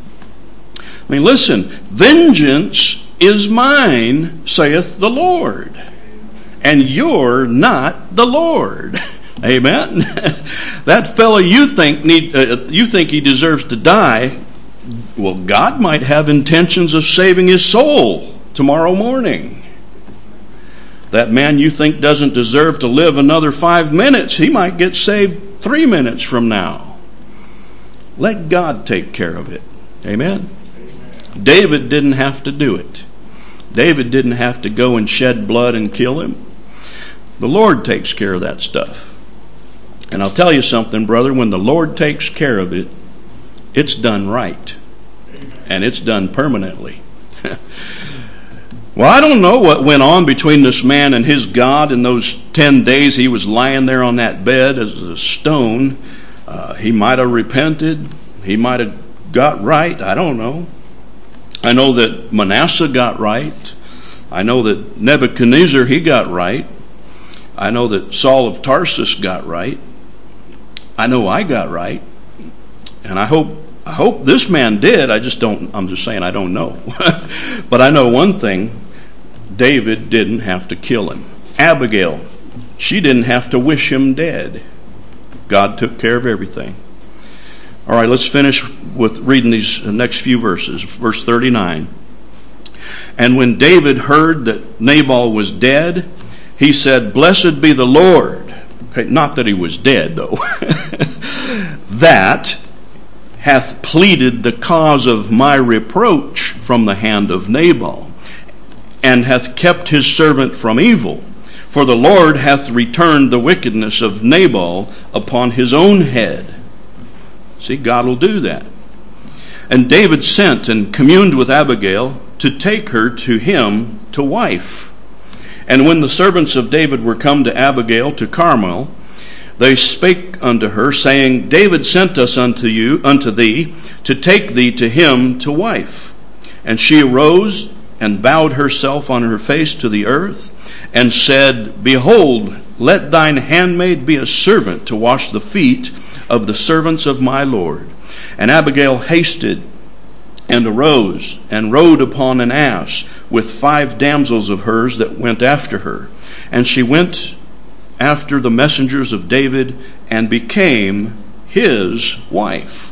S1: I mean, listen, vengeance is mine, saith the Lord, and you're not the Lord. Amen? That fellow you think need, uh, you think he deserves to die, well, God might have intentions of saving his soul tomorrow morning. That man you think doesn't deserve to live another five minutes, he might get saved three minutes from now. Let God take care of it. Amen? Amen. David didn't have to do it. David didn't have to go and shed blood and kill him. The Lord takes care of that stuff. And I'll tell you something, brother, when the Lord takes care of it, it's done right. And it's done permanently. Well, I don't know what went on between this man and his God in those ten days he was lying there on that bed as a stone. Uh, he might have repented. He might have got right. I don't know. I know that Manasseh got right. I know that Nebuchadnezzar, he got right. I know that Saul of Tarsus got right. I know I got right. And I hope I hope this man did. I just don't, I'm just saying I don't know. But I know one thing. David didn't have to kill him. Abigail, she didn't have to wish him dead. God took care of everything. All right, let's finish with reading these next few verses. Verse thirty-nine. And when David heard that Nabal was dead, he said, Blessed be the Lord. Okay, not that he was dead, though. That hath pleaded the cause of my reproach from the hand of Nabal, and hath kept his servant from evil. For the Lord hath returned the wickedness of Nabal upon his own head. See, God will do that. And David sent and communed with Abigail to take her to him to wife. And when the servants of David were come to Abigail to Carmel, they spake unto her, saying, David sent us unto you, unto thee, to take thee to him to wife. And she arose and bowed herself on her face to the earth, and said, Behold, let thine handmaid be a servant to wash the feet of the servants of my Lord. And Abigail hasted and arose and rode upon an ass with five damsels of hers that went after her. And she went after the messengers of David and became his wife.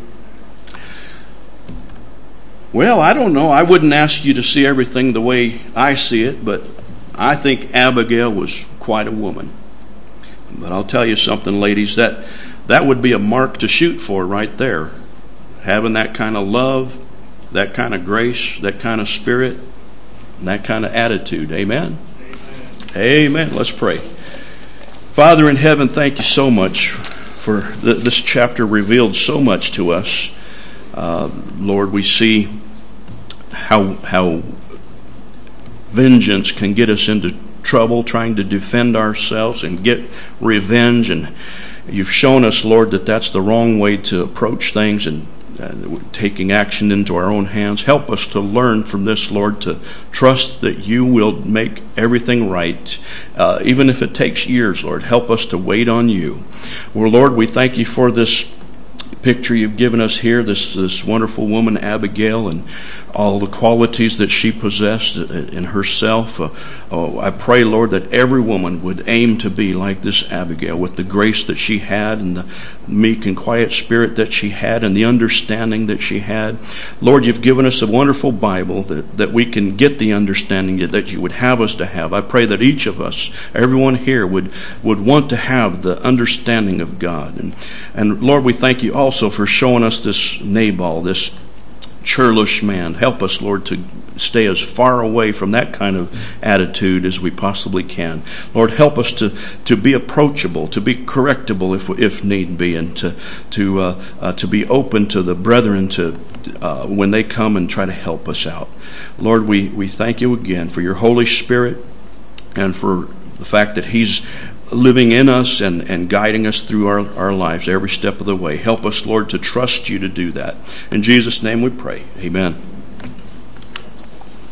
S1: Well, I don't know. I wouldn't ask you to see everything the way I see it, but I think Abigail was quite a woman. But I'll tell you something, ladies, that that would be a mark to shoot for right there. Having that kind of love, that kind of grace, that kind of spirit, and that kind of attitude. Amen? Amen. Amen. Let's pray. Father in heaven, thank you so much for th- this chapter revealed so much to us. Uh, Lord, we see how how vengeance can get us into trouble trying to defend ourselves and get revenge. And you've shown us, Lord, that that's the wrong way to approach things and uh, taking action into our own hands. Help us to learn from this, Lord, to trust that you will make everything right, uh, even if it takes years, Lord. Help us to wait on you. Well, Lord, we thank you for this picture you've given us here, this, this wonderful woman, Abigail, and all the qualities that she possessed in herself. Uh, oh, I pray, Lord, that every woman would aim to be like this Abigail, with the grace that she had and the meek and quiet spirit that she had and the understanding that she had. Lord, you've given us a wonderful Bible that, that we can get the understanding that you would have us to have. I pray that each of us, everyone here, would, would want to have the understanding of God. And, and Lord, we thank you also for showing us this Nabal, this churlish man. Help us, Lord, to stay as far away from that kind of attitude as we possibly can. Lord, help us to, to be approachable, to be correctable if if need be, and to to uh, uh, to be open to the brethren to uh, when they come and try to help us out. Lord, we, we thank you again for your Holy Spirit and for the fact that He's living in us and, and guiding us through our, our lives every step of the way. Help us, Lord, to trust you to do that. In Jesus' name we pray. Amen.